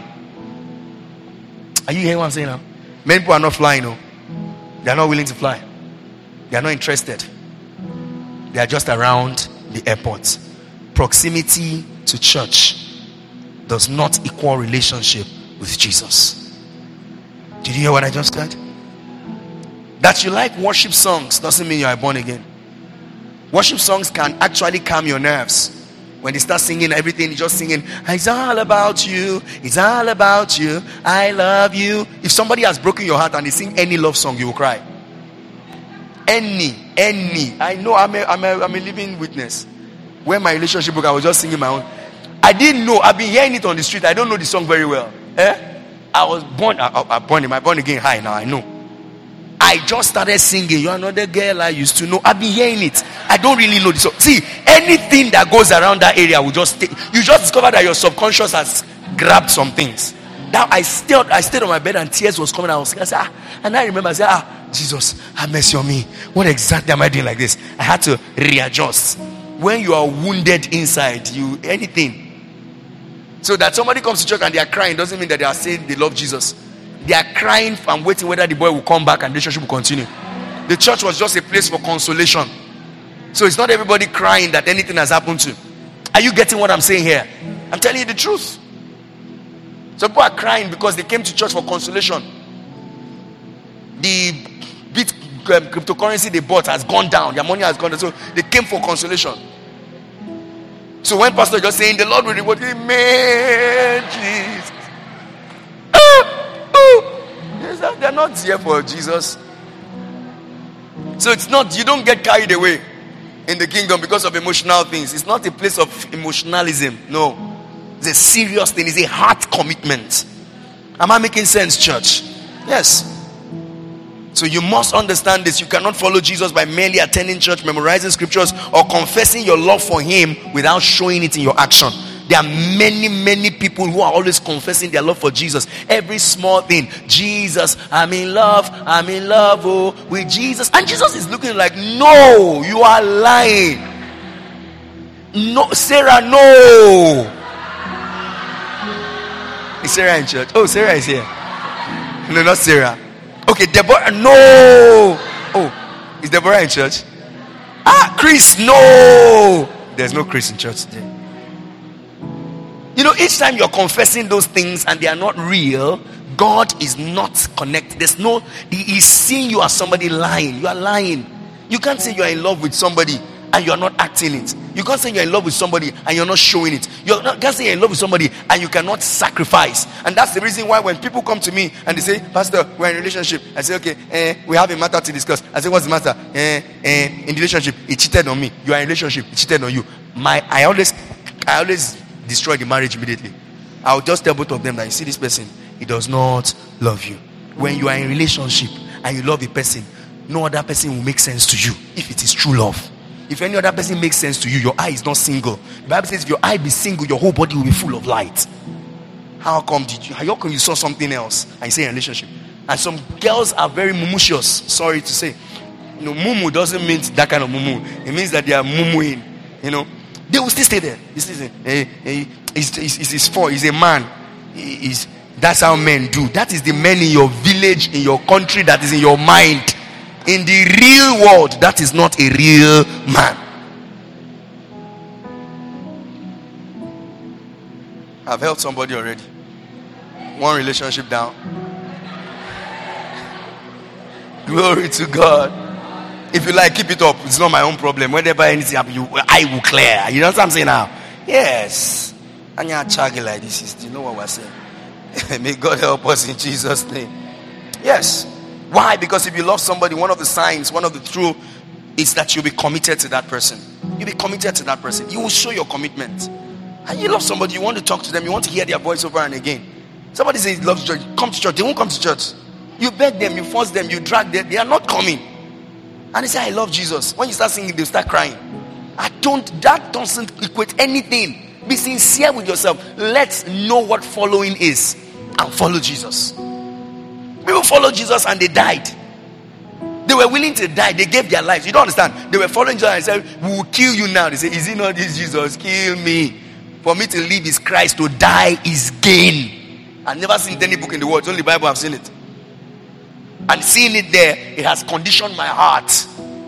Are you hearing what I'm saying now? Many people are not flying. No, they are not willing to fly. They are not interested. They are just around the airport. Proximity to church does not equal relationship with Jesus. Did you hear what I just said? That you like worship songs doesn't mean you are born again. Worship songs can actually calm your nerves. When they start singing everything, just singing, it's all about you, it's all about you, I love you. If somebody has broken your heart and they sing any love song, you will cry. Any, any. I know I'm a, I'm a, I'm a living witness. When my relationship broke, I was just singing my own. I didn't know. I've been hearing it on the street. I don't know the song very well. Eh? I was born, I, I, I born in my born again high now, I know. I just started singing. You're another girl I used to know. I've been hearing it. I don't really know this song. See, anything that goes around that area will just take. You just discover that your subconscious has grabbed some things. Now I stayed, I stayed on my bed and tears was coming out. I said, ah, and I remember I said, ah, Jesus, have mercy on me. What exactly am I doing like this? I had to readjust. When you are wounded inside, you anything. So that somebody comes to church and they are crying doesn't mean that they are saying they love Jesus. They are crying and waiting whether the boy will come back and the relationship will continue. The church was just a place for consolation. So it's not everybody crying that anything has happened to. Are you getting what I'm saying here? I'm telling you the truth. So people are crying because they came to church for consolation. The bit um, cryptocurrency they bought has gone down. Their money has gone down. So they came for consolation. So when pastor just saying the Lord will reward you, man, Jesus. They're not here for Jesus. So it's not, you don't get carried away in the kingdom because of emotional things. It's not a place of emotionalism. No. It's a serious thing. It's a heart commitment. Am I making sense, church? Yes. So you must understand this. You cannot follow Jesus by merely attending church, memorizing scriptures, or confessing your love for him without showing it in your action. There are many, many people who are always confessing their love for Jesus. Every small thing. Jesus, I'm in love. I'm in love oh, with Jesus. And Jesus is looking like, no, you are lying. No, Sarah, no. Is Sarah in church? Oh, Sarah is here. No, not Sarah. Okay, Deborah, no. Oh, is Deborah in church? Ah, Chris, no. There's no Chris in church today. You know, each time you're confessing those things and they are not real, God is not connected. There's no, he is seeing you as somebody lying. You are lying. You can't say you are in love with somebody and you are not acting it. You can't say you're in love with somebody and you're not showing it. You can't say you're in love with somebody and you cannot sacrifice. And that's the reason why when people come to me and they say, Pastor, we're in a relationship. I say, okay, eh, we have a matter to discuss. I say, what's the matter? Eh, eh, in the relationship, he cheated on me. You are in a relationship, he cheated on you. My, I always, I always destroy the marriage immediately. I'll just tell both of them that you see this person, he does not love you. When you are in a relationship and you love a person, no other person will make sense to you if it is true love. If any other person makes sense to you, your eye is not single. The Bible says if your eye be single, your whole body will be full of light. How come did you? How come you saw something else and you say a relationship? And some girls are very mumushous. Sorry to say, you know, mumu doesn't mean that kind of mumu. It means that they are mumuing. You know, they will still stay there. They still say, hey, hey, he's, he's, he's for. He's a man. He, he's, that's how men do. That is the men in your village, in your country, that is in your mind. In the real world, that is not a real man. I've helped somebody already. One relationship down. Glory to God. If you like, keep it up. It's not my own problem. Whenever anything happens, you, I will clear. You know what I'm saying now? Yes. And you're chugging like this. Do you know what we're saying? May God help us in Jesus' name. Yes. Why? Because if you love somebody, one of the signs, one of the truth is that you'll be committed to that person. You'll be committed to that person. You will show your commitment. And you love somebody, you want to talk to them, you want to hear their voice over and again. Somebody says he loves church, come to church, they won't come to church. You beg them, you force them, you drag them, they are not coming. And they say, I love Jesus. When you start singing, they start crying. I don't, that doesn't equate anything. Be sincere with yourself. Let's know what following is and follow Jesus. People followed Jesus and they died. They were willing to die. They gave their lives. You don't understand. They were following Jesus and said, we will kill you now. They say, is it not this Jesus? Kill me. For me to live is Christ. To die is gain. I've never seen any book in the world. It's only the Bible I've seen it. And seeing it there, it has conditioned my heart.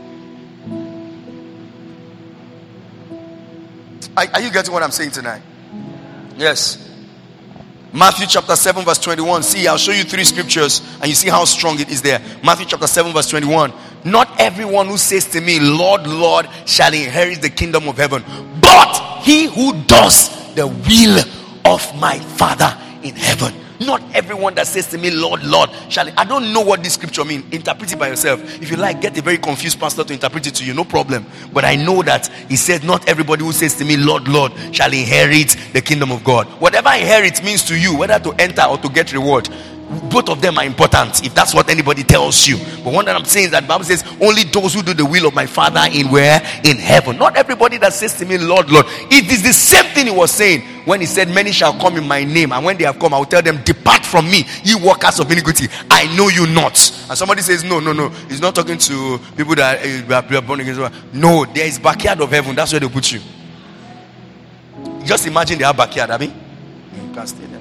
Are, are you getting what I'm saying tonight? Yes. Matthew chapter seven verse twenty-one. See, I'll show you three scriptures and you see how strong it is there. Matthew chapter seven verse twenty-one. Not everyone who says to me, Lord, Lord, shall inherit the kingdom of heaven, but he who does the will of my Father in heaven. Not everyone that says to me, Lord, Lord, shall I don't know what this scripture means. Interpret it by yourself. If you like, get a very confused pastor to interpret it to you, no problem. But I know that he said, not everybody who says to me, Lord, Lord, shall inherit the kingdom of God. Whatever inherit means to you, whether to enter or to get reward, both of them are important if that's what anybody tells you. But one that I'm saying is that the Bible says only those who do the will of my Father in where? In heaven. Not everybody that says to me, Lord, Lord. It is the same thing he was saying when he said, many shall come in my name, and when they have come, I will tell them, depart from me, ye workers of iniquity, I know you not. And somebody says, no, no, no, he's not talking to people that are born again. No, there is backyard of heaven. That's where they put you. Just imagine they have backyard. I mean, you can stay there.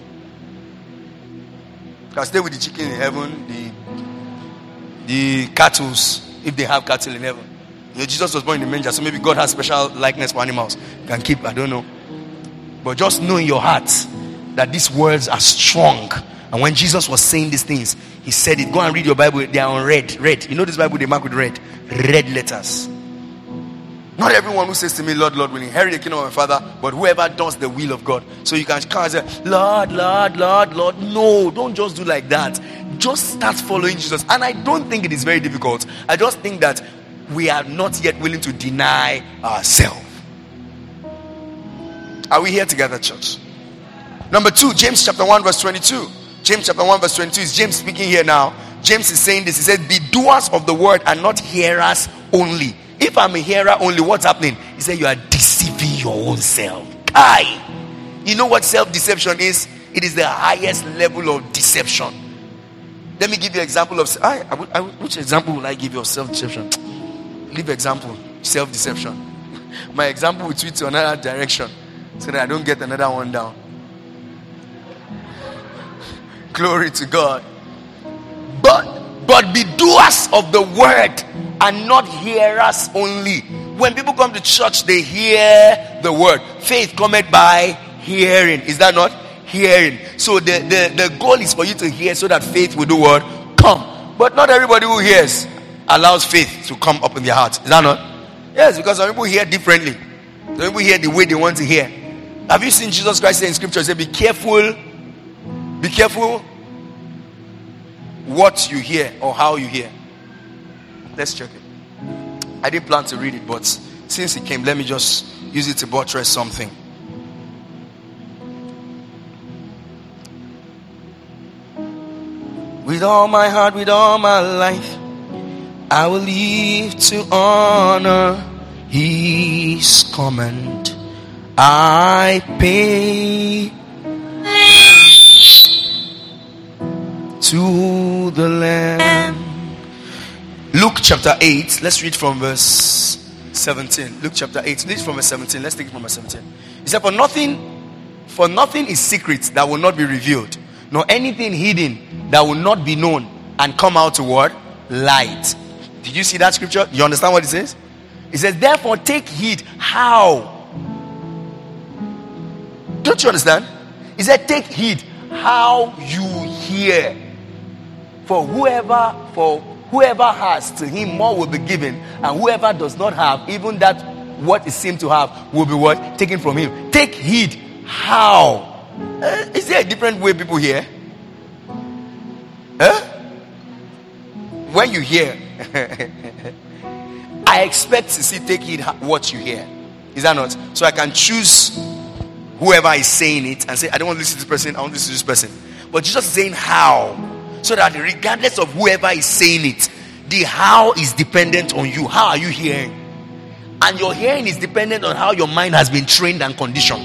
You can stay with the chicken in heaven, the the cattle, if they have cattle in heaven. You know, Jesus was born in the manger, so maybe God has special likeness for animals. You can keep, I don't know. But just know in your heart that these words are strong. And when Jesus was saying these things, he said it. Go and read your Bible. They are on red. Red. You know this Bible they mark with red. Red letters. Not everyone who says to me, Lord, Lord, will inherit the kingdom of my Father, but whoever does the will of God. So you can come and say, Lord, Lord, Lord, Lord. No, don't just do like that. Just start following Jesus. And I don't think it is very difficult. I just think that we are not yet willing to deny ourselves. Are we here together, church? Number two, James chapter one verse twenty-two. James chapter one verse twenty-two is James speaking here now. James is saying this. He said, be doers of the word and not hearers only. If I'm a hearer only, what's happening? He said, you are deceiving your own self. Aye. You know what self-deception is? It is the highest level of deception. Let me give you an example of... I, I, I, which example will I give you of self-deception? Leave example. Self-deception. My example will tweet to another direction so that I don't get another one down. Glory to God. But, but be doers of the word and not hearers only. When people come to church, they hear the word. Faith cometh by hearing. Is that not? Hearing. So the, the, the goal is for you to hear so that faith will do what? Come. But not everybody who hears allows faith to come up in their heart. Is that not? Yes, because some people hear differently. Some people hear the way they want to hear. Have you seen Jesus Christ say in scripture, say, be careful, be careful what you hear or how you hear. Let's check it. I didn't plan to read it, but since it came, let me just use it to buttress something. With all my heart, with all my life, I will live to honor His command. I pay to the Lamb. Luke chapter eight. Let's read from verse seventeen. Luke chapter eight. Read from verse seventeen. Let's take it from verse seventeen. He said, For nothing, for nothing is secret that will not be revealed, nor anything hidden that will not be known and come out to what? Light. Did you see that scripture? You understand what it says? It says, therefore take heed how. Don't you understand? He said, take heed how you hear. For whoever, for whoever has, to him more will be given, and whoever does not have, even that what is seemed to have will be what? Taken from him. Take heed how. Uh, is there a different way people hear? Huh? When you hear, I expect to see take heed what you hear. Is that not? So I can choose whoever is saying it and say, I don't want to listen to this person, I want to listen to this person. But Jesus is saying how. So that regardless of whoever is saying it, the how is dependent on you. How are you hearing? And your hearing is dependent on how your mind has been trained and conditioned.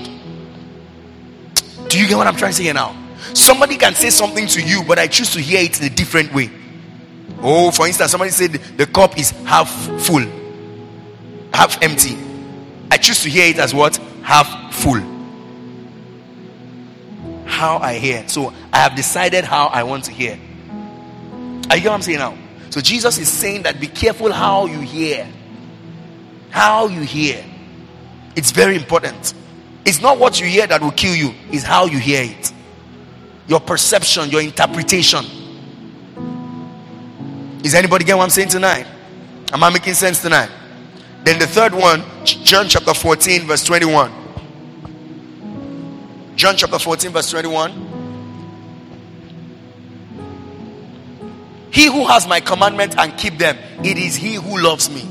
Do you get what I'm trying to say here now? Somebody can say something to you, but I choose to hear it in a different way. Oh, for instance, somebody said the cup is half full, half empty. I choose to hear it as what? Half full. How I hear. So I have decided how I want to hear. Are you get what I'm saying now? So Jesus is saying that be careful how you hear. How you hear. It's very important. It's not what you hear that will kill you. It's how you hear it. Your perception, your interpretation. Is anybody getting what I'm saying tonight? Am I making sense tonight? Then the third one, John chapter fourteen verse twenty-one. John chapter fourteen verse twenty-one. He who has my commandment and keep them, it is he who loves me.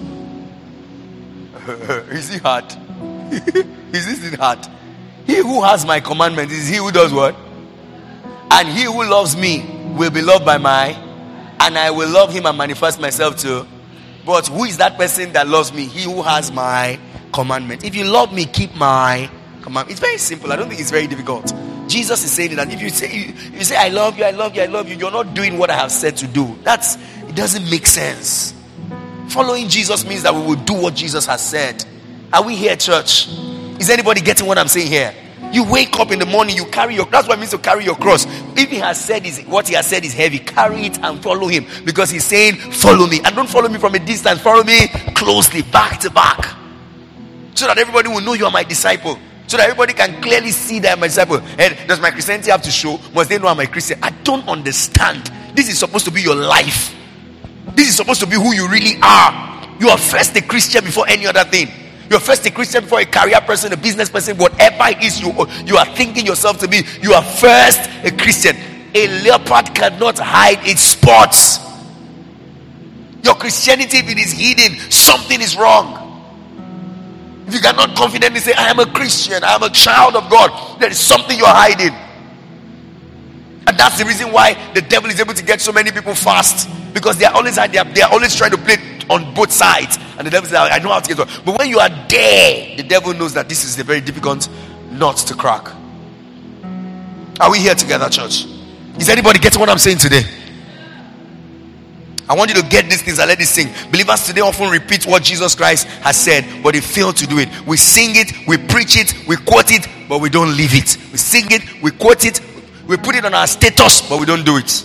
Is it hard? Is this hard? He who has my commandment is he who does what? And he who loves me will be loved by my, and I will love him and manifest myself to. But who is that person that loves me? He who has my commandment. If you love me, keep my commandment. It's very simple. I don't think it's very difficult. Jesus is saying that if you say you, you say I love you, I love you, I love you, you're not doing what I have said to do. That's it doesn't make sense. Following Jesus means that we will do what Jesus has said. Are we here, church? Is anybody getting what I'm saying here? You wake up in the morning, you carry your, that's what it means to carry your cross. If he has said is what he has said is heavy, carry it and follow him, because he's saying follow me. And don't follow me from a distance, follow me closely, back to back, so that everybody will know you are my disciple, so that everybody can clearly see that I'm a disciple. And does my Christianity have to show? Must they know I'm a Christian? I don't understand. This is supposed to be your life. This is supposed to be who you really are. You are first a Christian before any other thing. You're first a Christian before a career person, a business person, whatever it is you, you are thinking yourself to be. You are first a Christian. A leopard cannot hide its spots. Your Christianity, if it is hidden, something is wrong. If you cannot confidently say, I am a Christian, I am a child of God, there is something you're hiding. And that's the reason why the devil is able to get so many people fast. Because they are always they are, they are always trying to play on both sides. And the devil says, I know how to get one. But when you are there, the devil knows that this is a very difficult nut to crack. Are we here together, church? Is anybody getting what I'm saying today? I want you to get these things and let this sing. Believers today often repeat what Jesus Christ has said, but they fail to do it. We sing it, we preach it, we quote it, but we don't live it. We sing it, we quote it, we put it on our status, but we don't do it.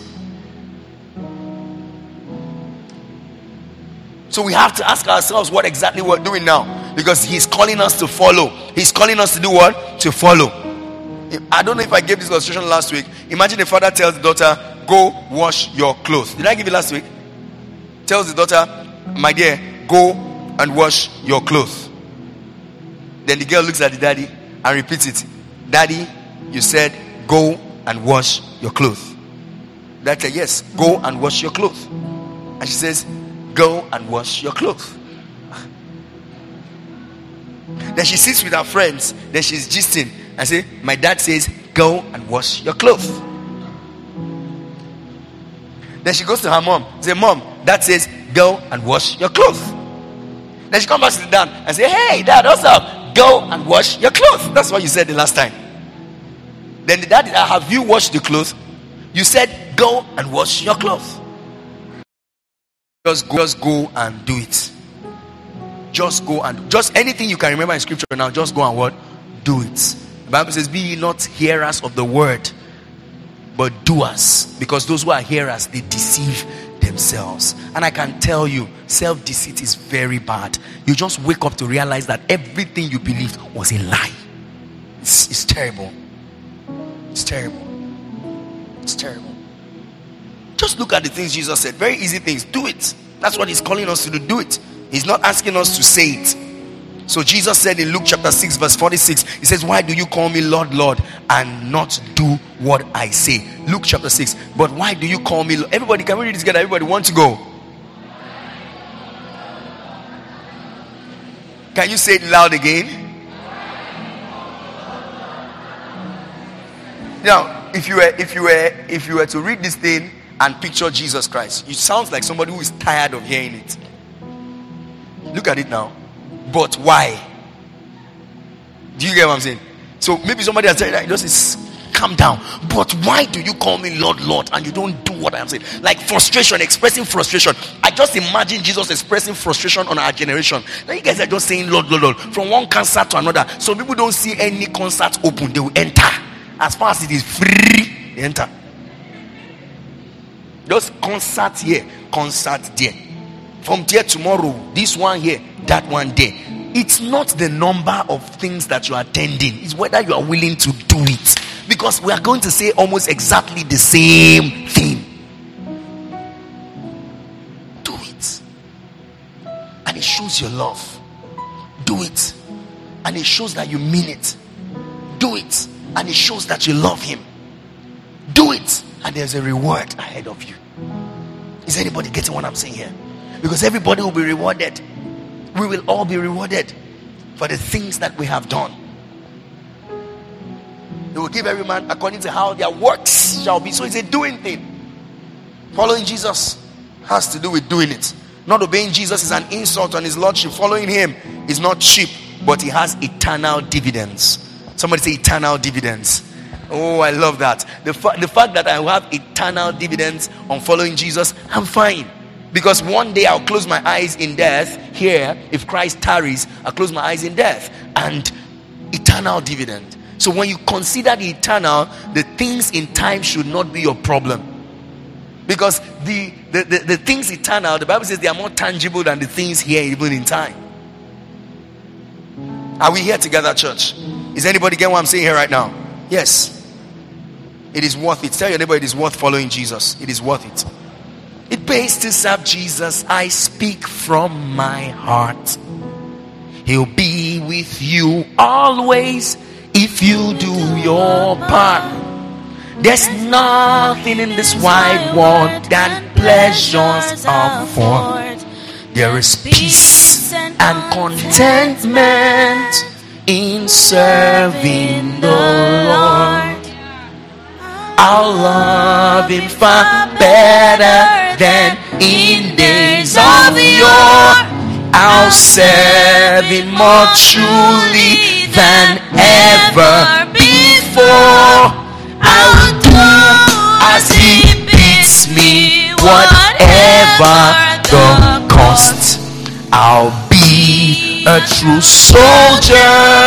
So we have to ask ourselves what exactly we're doing now, because he's calling us to follow. He's calling us to do what? To follow. I don't know if I gave this illustration last week. Imagine a father tells the daughter, go wash your clothes. Did I give it last week? Tells the daughter, my dear, go and wash your clothes. Then the girl looks at the daddy and repeats it. Daddy, you said go and wash your clothes. Dad said, yes, go and wash your clothes. And she says, go and wash your clothes. Then she sits with her friends. Then she's gisting and say, my dad says, go and wash your clothes. Then she goes to her mom. Say, mom, dad says, go and wash your clothes. Then she comes back to the dad and say, hey, dad, what's up? Go and wash your clothes. That's what you said the last time. Then the dad, have you washed the clothes? You said, Go and wash your clothes. Just go, just go and do it. Just go and just anything you can remember in scripture now, just go and what? Do it. The Bible says, be ye not hearers of the word, but doers. Because those who are hearers, they deceive themselves. And I can tell you, self-deceit is very bad. You just wake up to realize that everything you believed was a lie. It's, it's terrible. It's terrible. It's terrible. Just look at the things Jesus said. Very easy things. Do it. That's what he's calling us to do. Do it. He's not asking us to say it. So Jesus said in Luke chapter six verse forty-six, he says, why do you call me Lord, Lord, and not do what I say? Luke chapter six. But why do you call me Lord? Everybody, can we read this together? Everybody want to go? Can you say it loud again? Now, if you were if you were if you were to read this thing and picture Jesus Christ, it sounds like somebody who is tired of hearing it. Look at it now. But why? Do you get what I'm saying? So maybe somebody has said that, just calm down. But why do you call me Lord, Lord, and you don't do what I'm saying? Like frustration, expressing frustration. I just imagine Jesus expressing frustration on our generation. Now you guys are just saying Lord, Lord, Lord, from one concert to another. So people don't see any concert open, they will enter. As far as it is free, they enter. Just concert here, concert there. From there tomorrow, this one here, that one there. It's not the number of things that you are attending, it's whether you are willing to do it. Because we are going to say almost exactly the same thing. Do it. And it shows your love. Do it. And it shows that you mean it. Do it. And it shows that you love him. Do it. And there's a reward ahead of you. Is anybody getting what I'm saying here? Because everybody will be rewarded. We will all be rewarded for the things that we have done. They will give every man according to how their works shall be. So it's a doing thing. Following Jesus has to do with doing it. Not obeying Jesus is an insult on his lordship. Following him is not cheap, but he has eternal dividends. Somebody say eternal dividends. Oh, I love that. The, fa- the fact that I will have eternal dividends on following Jesus, I'm fine. Because one day I'll close my eyes in death. Here, if Christ tarries, I'll close my eyes in death. And eternal dividend. So when you consider the eternal, the things in time should not be your problem. Because the, the, the, the things eternal, the Bible says they are more tangible than the things here even in time. Are we here together, church? Is anybody getting what I'm saying here right now? Yes. It is worth it. Tell your neighbor it is worth following Jesus. It is worth it. It pays to serve Jesus. I speak from my heart. He'll be with you always if you do your part. There's nothing in this wide world that pleasures afford. There is peace and contentment in serving the Lord. I'll love him far better than in days of yore. I'll serve him more truly than ever before. I'll do as he bids me, whatever the cost. I'll be a true soldier.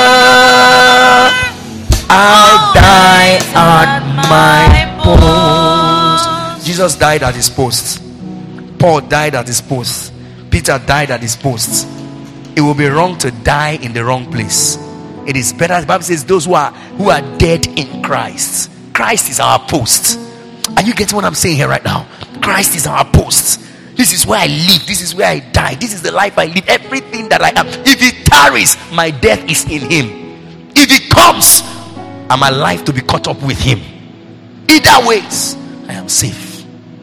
I'll die at my post. Jesus died at his post. Paul died at his post. Peter died at his post. It will be wrong to die in the wrong place. It is better. The Bible says those who are who are dead in Christ. Christ is our post. Are you getting what I'm saying here right now? Christ is our post. This is where I live. This is where I die. This is the life I live. Everything that I am. If he tarries, my death is in him. If he comes, I'm alive to be caught up with him. Either ways, I am safe.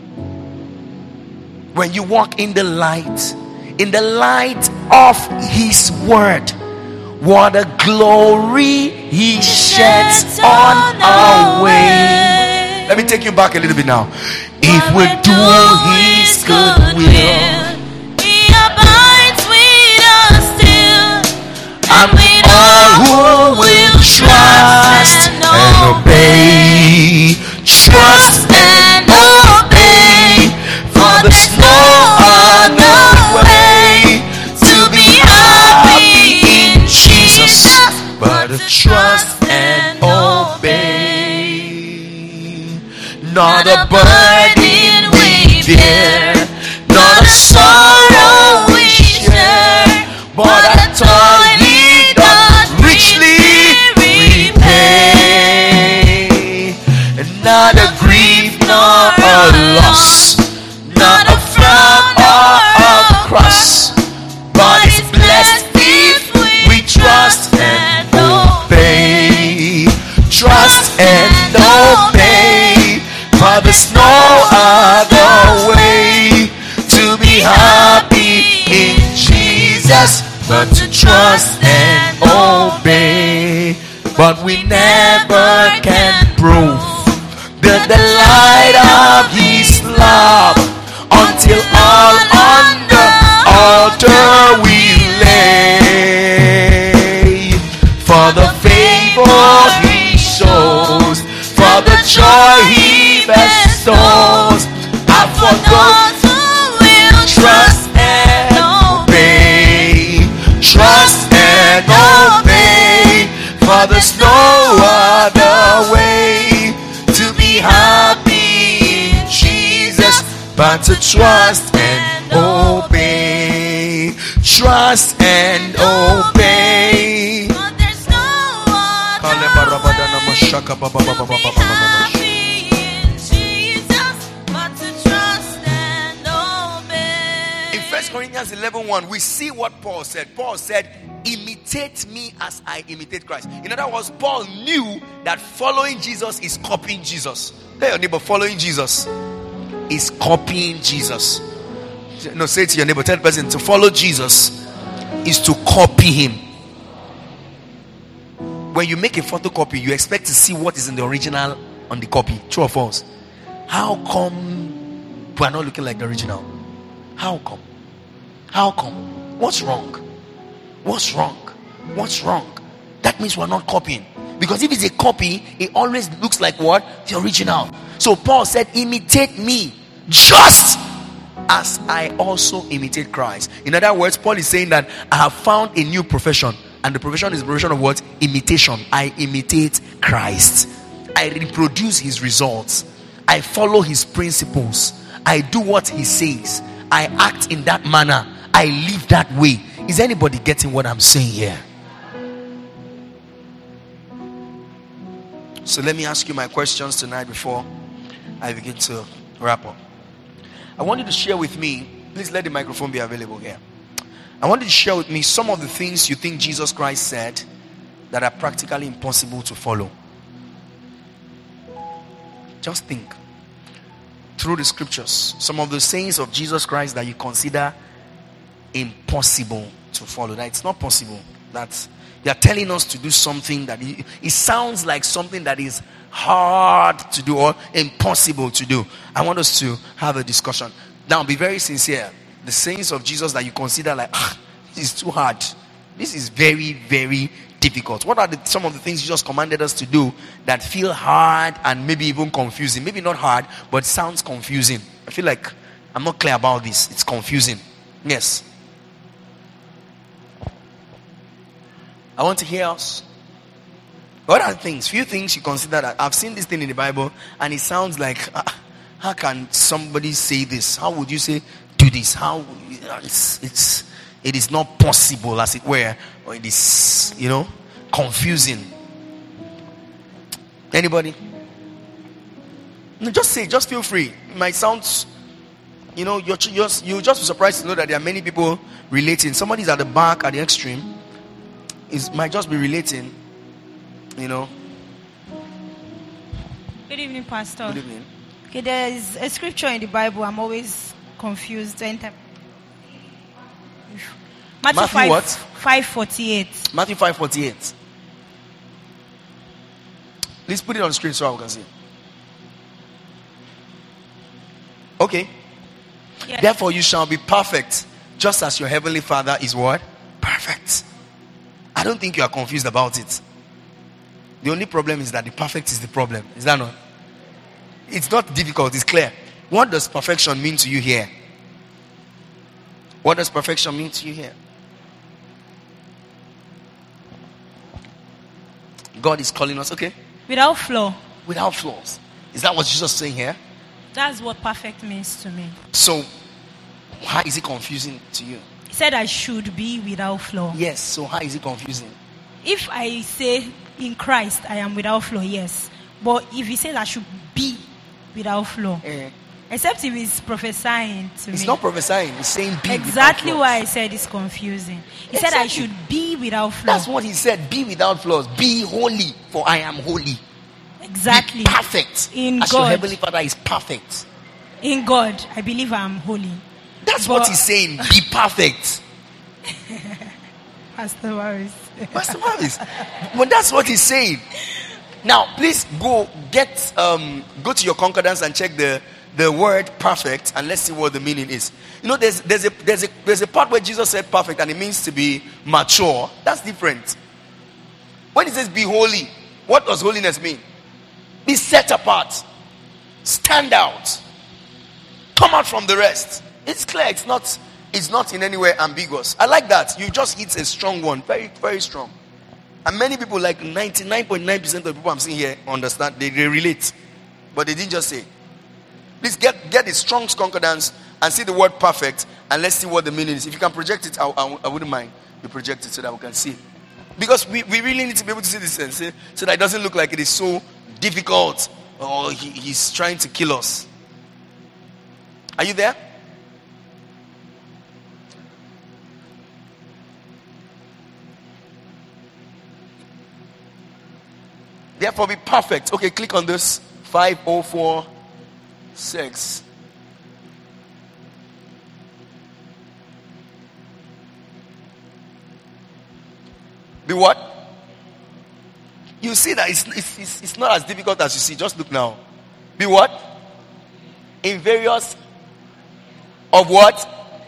When you walk in the light, in the light of his word, what a glory he sheds on our way. Let me take you back a little bit now. If we do his good will, he abides with us still. And with all who will trust and obey, trust and obey. not a burden we bear, not a sorrow we share, but a toil He doth richly repay. Not a grief, nor a loss, not a frown or a cross, but is blessed if we trust and obey. Trust and obey, for there's no other way to be happy in Jesus but to trust and obey. But we never can prove the delight of His love until all on the altar we lay. For the favor He shows, for the joy He bestows, and for those who will trust and obey. Trust and obey, for there's no other way to be happy in Jesus but to trust and obey. Trust and obey. But there's no other way to be happy in Jesus but to trust and obey. In First Corinthians eleven one, we see what Paul said. Paul said, imitate me as I imitate Christ. In other words, Paul knew that following Jesus is copying Jesus. Tell your neighbor, following Jesus is copying Jesus. No, say to your neighbor, tell the person, to follow Jesus is to copy Him. When you make a photocopy, you expect to see what is in the original on the copy. True or false? How come we are not looking like the original? How come? How come? What's wrong? What's wrong? What's wrong? That means we're not copying. Because if it's a copy, it always looks like what? The original. So Paul said, imitate me just as I also imitate Christ. In other words, Paul is saying that I have found a new profession. And the profession is the profession of what? Imitation. I imitate Christ. I reproduce His results. I follow His principles. I do what He says. I act in that manner. I live that way. Is anybody getting what I'm saying here? So let me ask you my questions tonight before I begin to wrap up. I want you to share with me, please let the microphone be available here. I want you to share with me some of the things you think Jesus Christ said that are practically impossible to follow. Just think through the scriptures, some of the sayings of Jesus Christ that you consider impossible to follow. That it's not possible. That they are telling us to do something that it, it sounds like something that is hard to do or impossible to do. I want us to have a discussion. Now, be very sincere. The sayings of Jesus that you consider like, ah, this is too hard. This is very, very difficult. What are the, some of the things Jesus commanded us to do that feel hard and maybe even confusing? Maybe not hard, but sounds confusing. I feel like I'm not clear about this. It's confusing. Yes. I want to hear us. What are the things? Few things you consider that I've seen this thing in the Bible and it sounds like, ah, how can somebody say this? How would you say do this? How it's it's it is not possible, as it were, or it is, you know, confusing. Anybody? No, just say, just feel free. It might sound, you know, you're just you'll just be surprised to know that there are many people relating. Somebody's at the back at the extreme. It might just be relating, you know. Good evening, Pastor. Good evening. Okay, there is a scripture in the Bible. I'm always confused. Anytime. Matthew, Matthew five, what? five forty-eight. Matthew five forty-eight. Please put it on the screen so I can see. Okay. Yes. Therefore you shall be perfect, just as your heavenly Father is what? Perfect. I don't think you are confused about it. The only problem is that the perfect is the problem. Is that not? It's not difficult, it's clear. What does perfection mean to you here? What does perfection mean to you here? God is calling us, okay? Without flaw. Without flaws. Is that what Jesus is saying here? That's what perfect means to me. So, how is it confusing to you? He said I should be without flaw. Yes, so how is it confusing? If I say in Christ I am without flaw, yes. But if he says I should be without flaw, Eh. except if he's prophesying to It's me. not prophesying, it's saying be Exactly without why I flaws. said it's confusing. He said I Exactly. should be without flaw. That's what he said, be without flaws, be holy, for I am holy. Exactly. Be perfect, In as your God. heavenly Father is perfect. In God, I believe I am holy. That's But- what he's saying, be perfect. Pastor Morris. Pastor Mavis, but that's what he's saying. Now, please go get um, go to your concordance and check the, the word perfect, and let's see what the meaning is. You know, there's there's a there's a there's a part where Jesus said perfect, and it means to be mature. That's different. When he says be holy, what does holiness mean? Be set apart, stand out, come out from the rest. It's clear. It's not. It's not in any way ambiguous. I like that. You just hit a strong one, very very strong. And many people, like ninety-nine point nine percent of the people I'm seeing here, understand. They, they relate, but they didn't just say. Please get get the Strong's concordance and see the word perfect, and let's see what the meaning is. If you can project it, I, I, I wouldn't mind you project it so that we can see. Because we, we really need to be able to see this and say, so that it doesn't look like it is so difficult or he, he's trying to kill us. Are you there? Therefore be perfect. Okay, click on this. five oh four six. Be what? You see that it's, it's, it's, it's not as difficult as you see. Just look now. Be what? In various of what?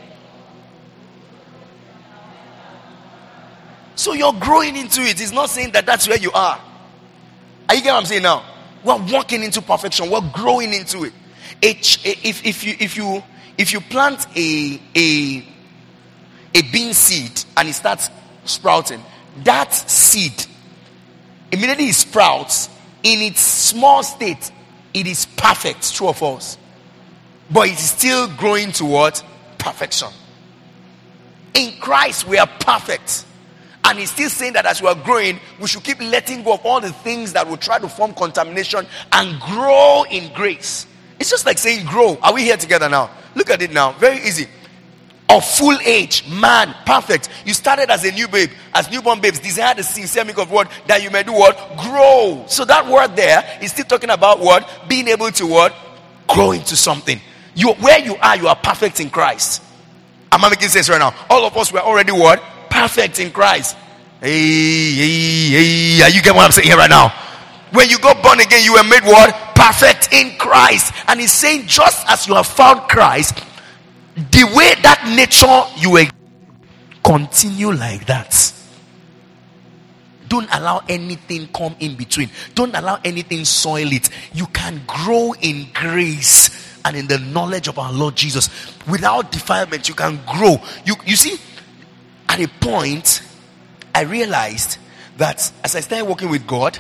So you're growing into it. It's not saying that that's where you are. Are you getting what I'm saying now? We're walking into perfection. We're growing into it. It if if you if you if you plant a a a bean seed and it starts sprouting, that seed immediately it sprouts in its small state. It is perfect, true or false? But it is still growing toward perfection. In Christ, we are perfect. And he's still saying that as we are growing, we should keep letting go of all the things that will try to form contamination and grow in grace. It's just like saying grow. Are we here together now? Look at it now. Very easy. Of full age, man, perfect. You started as a new babe, as newborn babes. Desire the sincere milk of word that you may do what? Grow. So that word there is still talking about what? Being able to what? Grow into something. You, where you are, you are perfect in Christ. Am I making sense right now? All of us were already what? Perfect in Christ. Hey, hey, hey. Are you getting what I'm saying here right now? When you got born again, you were made what? Perfect in Christ. And he's saying, just as you have found Christ, the way that nature you were, continue like that. Don't allow anything come in between. Don't allow anything soil it. You can grow in grace and in the knowledge of our Lord Jesus. Without defilement, you can grow. You, you see, at a point, I realized that as I started working with God,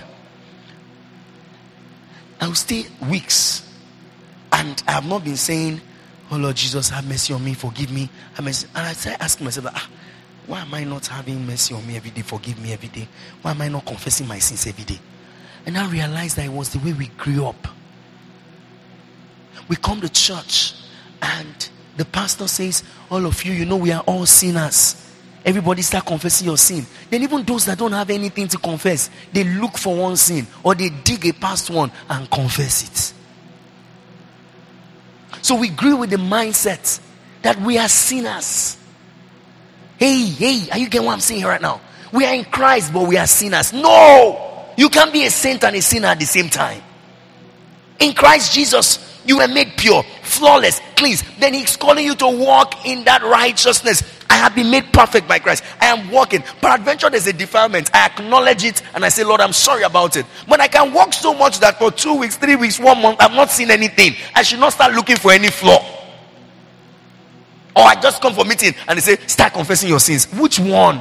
I will stay weeks. And I have not been saying, oh Lord Jesus, have mercy on me, forgive me. Have mercy. And I started asking myself, ah, why am I not having mercy on me every day, forgive me every day? Why am I not confessing my sins every day? And I realized that it was the way we grew up. We come to church and the pastor says, all of you, you know we are all sinners. Everybody start confessing your sin. Then even those that don't have anything to confess, they look for one sin or they dig a past one and confess it. So we grew with the mindset that we are sinners. Hey, hey, are you getting what I'm saying right now? We are in Christ, but we are sinners. No! You can't be a saint and a sinner at the same time. In Christ Jesus, you were made pure, flawless, clean. Then he's calling you to walk in that righteousness. I have been made perfect by Christ. I am walking. Peradventure there's a defilement. I acknowledge it and I say, Lord, I'm sorry about it. But I can walk so much that for two weeks, three weeks, one month, I've not seen anything. I should not start looking for any flaw. Or I just come for meeting and they say, start confessing your sins. Which one?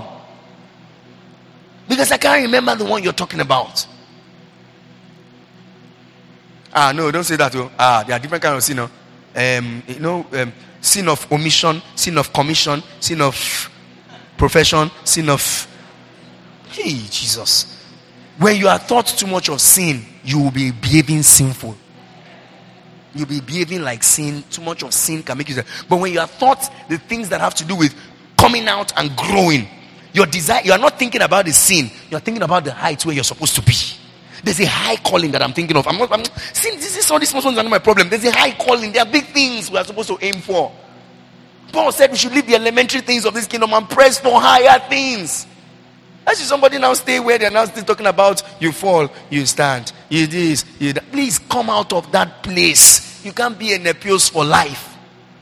Because I can't remember the one you're talking about. Ah, no, don't say that. Oh. Ah, there are different kinds of sin. Oh. Um, you know, um, sin of omission, sin of commission, sin of profession, sin of... Hey, Jesus. When you are taught too much of sin, you will be behaving sinful. You'll be behaving like sin. Too much of sin can make you... But when you are taught the things that have to do with coming out and growing, your desire, you are not thinking about the sin. You are thinking about the height where you're supposed to be. There's a high calling that I'm thinking of. I'm not, I'm not sin, this is all these small ones are not my problem. There's a high calling. There are big things we are supposed to aim for. Paul said we should leave the elementary things of this kingdom and press for higher things. I see somebody now stay where they're now still talking about you fall, you stand, you this, you that. Please come out of that place. You can't be an Nepios for life.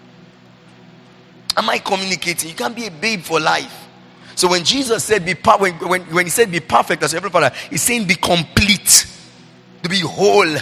Am I communicating? You can't be a babe for life. So when Jesus said be per- when, when, when he said be perfect as your heavenly Father, he's saying be complete, to be whole,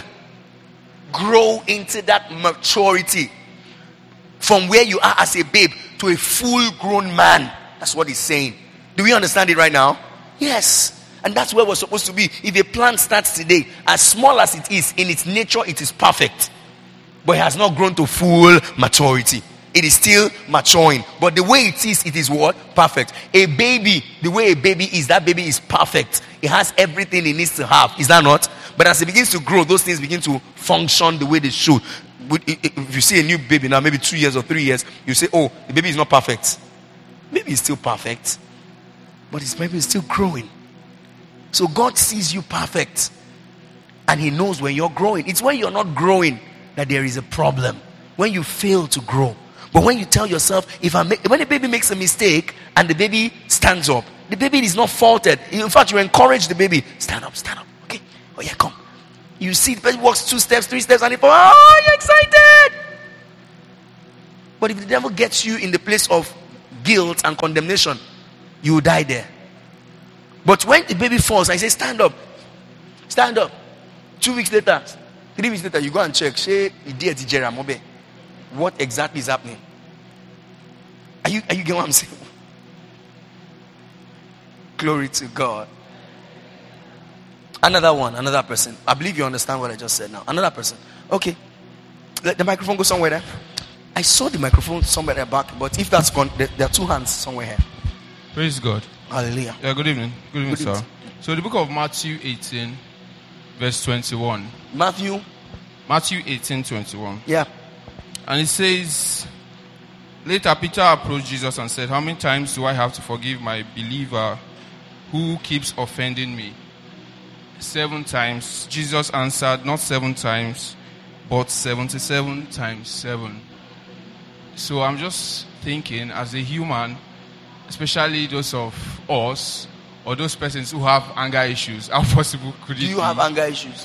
grow into that maturity from where you are as a babe to a full-grown man. That's what he's saying. Do we understand it right now? Yes. And that's where we're supposed to be. If a plant starts today, as small as it is, in its nature, it is perfect. But it has not grown to full maturity. It is still maturing. But the way it is, it is what? Perfect. A baby, the way a baby is, that baby is perfect. It has everything it needs to have. Is that not? But as it begins to grow, those things begin to function the way they should. If you see a new baby now, maybe two years or three years, you say, oh, the baby is not perfect. Maybe it's still perfect. But his baby is still growing. So God sees you perfect. And he knows when you're growing. It's when you're not growing that there is a problem. When you fail to grow. But when you tell yourself, if I make, when a baby makes a mistake and the baby stands up, the baby is not faulted. In fact, you encourage the baby, stand up, stand up. Okay, oh yeah, come. You see the baby walks two steps, three steps, and it falls. Oh, you're excited. But if the devil gets you in the place of guilt and condemnation, you will die there. But when the baby falls, I say, stand up, stand up. Two weeks later, three weeks later, you go and check. Say, what exactly is happening? Are you, are you getting what I'm saying? Glory to God. Another one, another person. I believe you understand what I just said now. Another person. Okay. Let the microphone go somewhere there. I saw the microphone somewhere there back, but if that's gone, there, there are two hands somewhere here. Praise God. Hallelujah. Yeah, good evening. Good evening, Good sir. evening. So the book of Matthew eighteen, verse twenty-one. Matthew. Matthew eighteen, twenty-one. Yeah. And it says, later Peter approached Jesus and said, how many times do I have to forgive my believer who keeps offending me? Seven times. Jesus answered, not seven times, but seventy-seven times seven. So I'm just thinking, as a human, especially those of us, or those persons who have anger issues, how possible could it be? Do you have anger issues?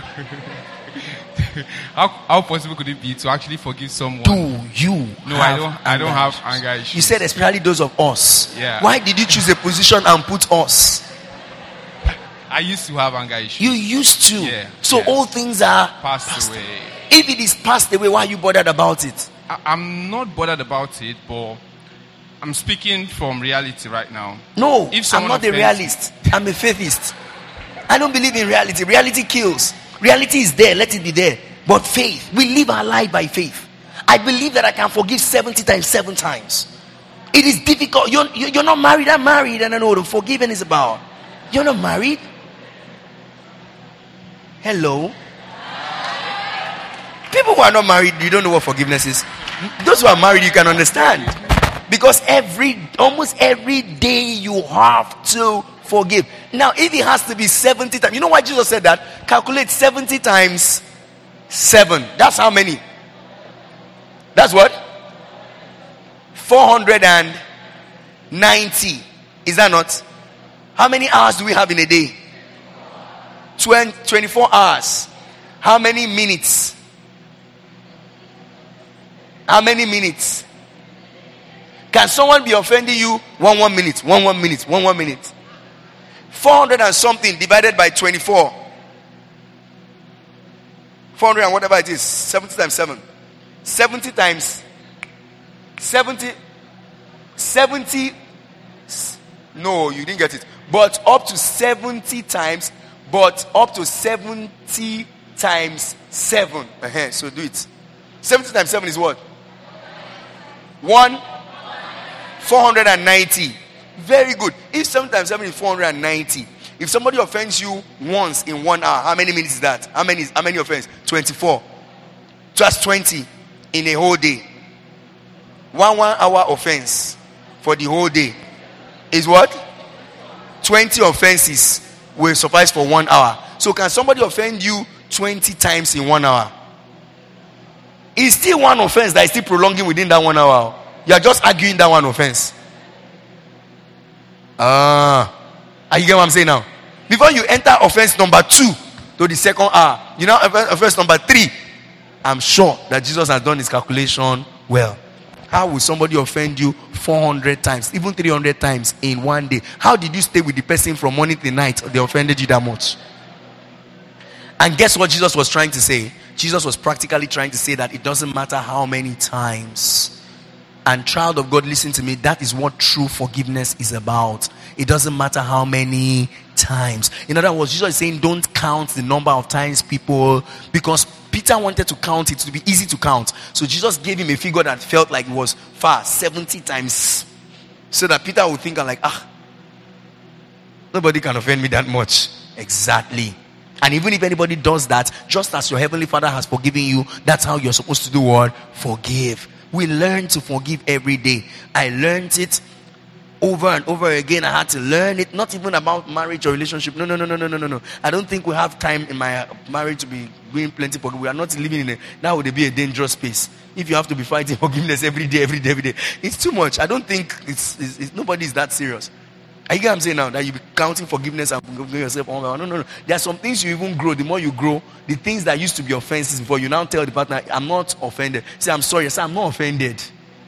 how, how possible could it be to actually forgive someone? Do you? No, I don't. I don't have issues. anger issues. You said especially those of us. Yeah. Why did you choose a position and put us? I used to have anger issues. You used to. Yeah. So yeah. all things are passed, passed away. away. If it is passed away, why are you bothered about it? I, I'm not bothered about it, but I'm speaking from reality right now. No, if I'm not a realist. I'm a faithist. I don't believe in reality. Reality kills. Reality is there. Let it be there. But faith, we live our life by faith. I believe that I can forgive seventy times, seven times. It is difficult. You're, you're not married. I'm married, and I know what forgiving is about. You're not married. Hello. People who are not married, you don't know what forgiveness is. Those who are married, you can understand. Because every, almost every day you have to forgive. Now, if it has to be seventy times, you know why Jesus said that? Calculate seventy times seven. That's how many? That's what? four hundred ninety. Is that not? How many hours do we have in a day? twenty, twenty-four hours. How many minutes? How many minutes? Can someone be offending you one one minute, one one minute, one one minute? four hundred and something divided by twenty-four. four hundred and whatever it is, seventy times seven. seventy times seventy. seventy. No, you didn't get it. But up to seventy times, but up to seventy times seven. Uh-huh. So do it. seventy times seven is what? One. four hundred ninety. Very good. If seven times seven is four hundred ninety. If somebody offends you once in one hour, how many minutes is that? How many, how many offense? twenty-four. Just twenty in a whole day. One one hour offense for the whole day is what? twenty offenses will suffice for one hour. So can somebody offend you twenty times in one hour? It's still one offense that is still prolonging within that one hour. You are just arguing that one offense. Ah, are you get what I'm saying now? Before you enter offense number two to the second hour, you know offense number three. I'm sure that Jesus has done his calculation well. How will somebody offend you four hundred times, even three hundred times in one day? How did you stay with the person from morning to night? They offended you that much. And guess what Jesus was trying to say? Jesus was practically trying to say that it doesn't matter how many times. And child of God, listen to me. That is what true forgiveness is about. It doesn't matter how many times. In other words, Jesus is saying don't count the number of times people, because Peter wanted to count it to be easy to count. So Jesus gave him a figure that felt like it was far, seventy times. So that Peter would think like, ah, nobody can offend me that much. Exactly. And even if anybody does that, just as your heavenly Father has forgiven you, that's how you're supposed to do what? Forgive. We learn to forgive every day. I learned it over and over again. I had to learn it, not even about marriage or relationship. No, no, no, no, no, no, no, no. I don't think we have time in my marriage to be doing plenty forgiveness. We are not living in a, that would be a dangerous space. If you have to be fighting forgiveness every day, every day, every day, it's too much. I don't think it's, it's, it's nobody is that serious. I get what I'm saying now, that you be counting forgiveness and forgiving yourself. No, no, no. There are some things you even grow. The more you grow, the things that used to be offenses before, you now tell the partner, I'm not offended. Say, I'm sorry. Say, I'm not offended.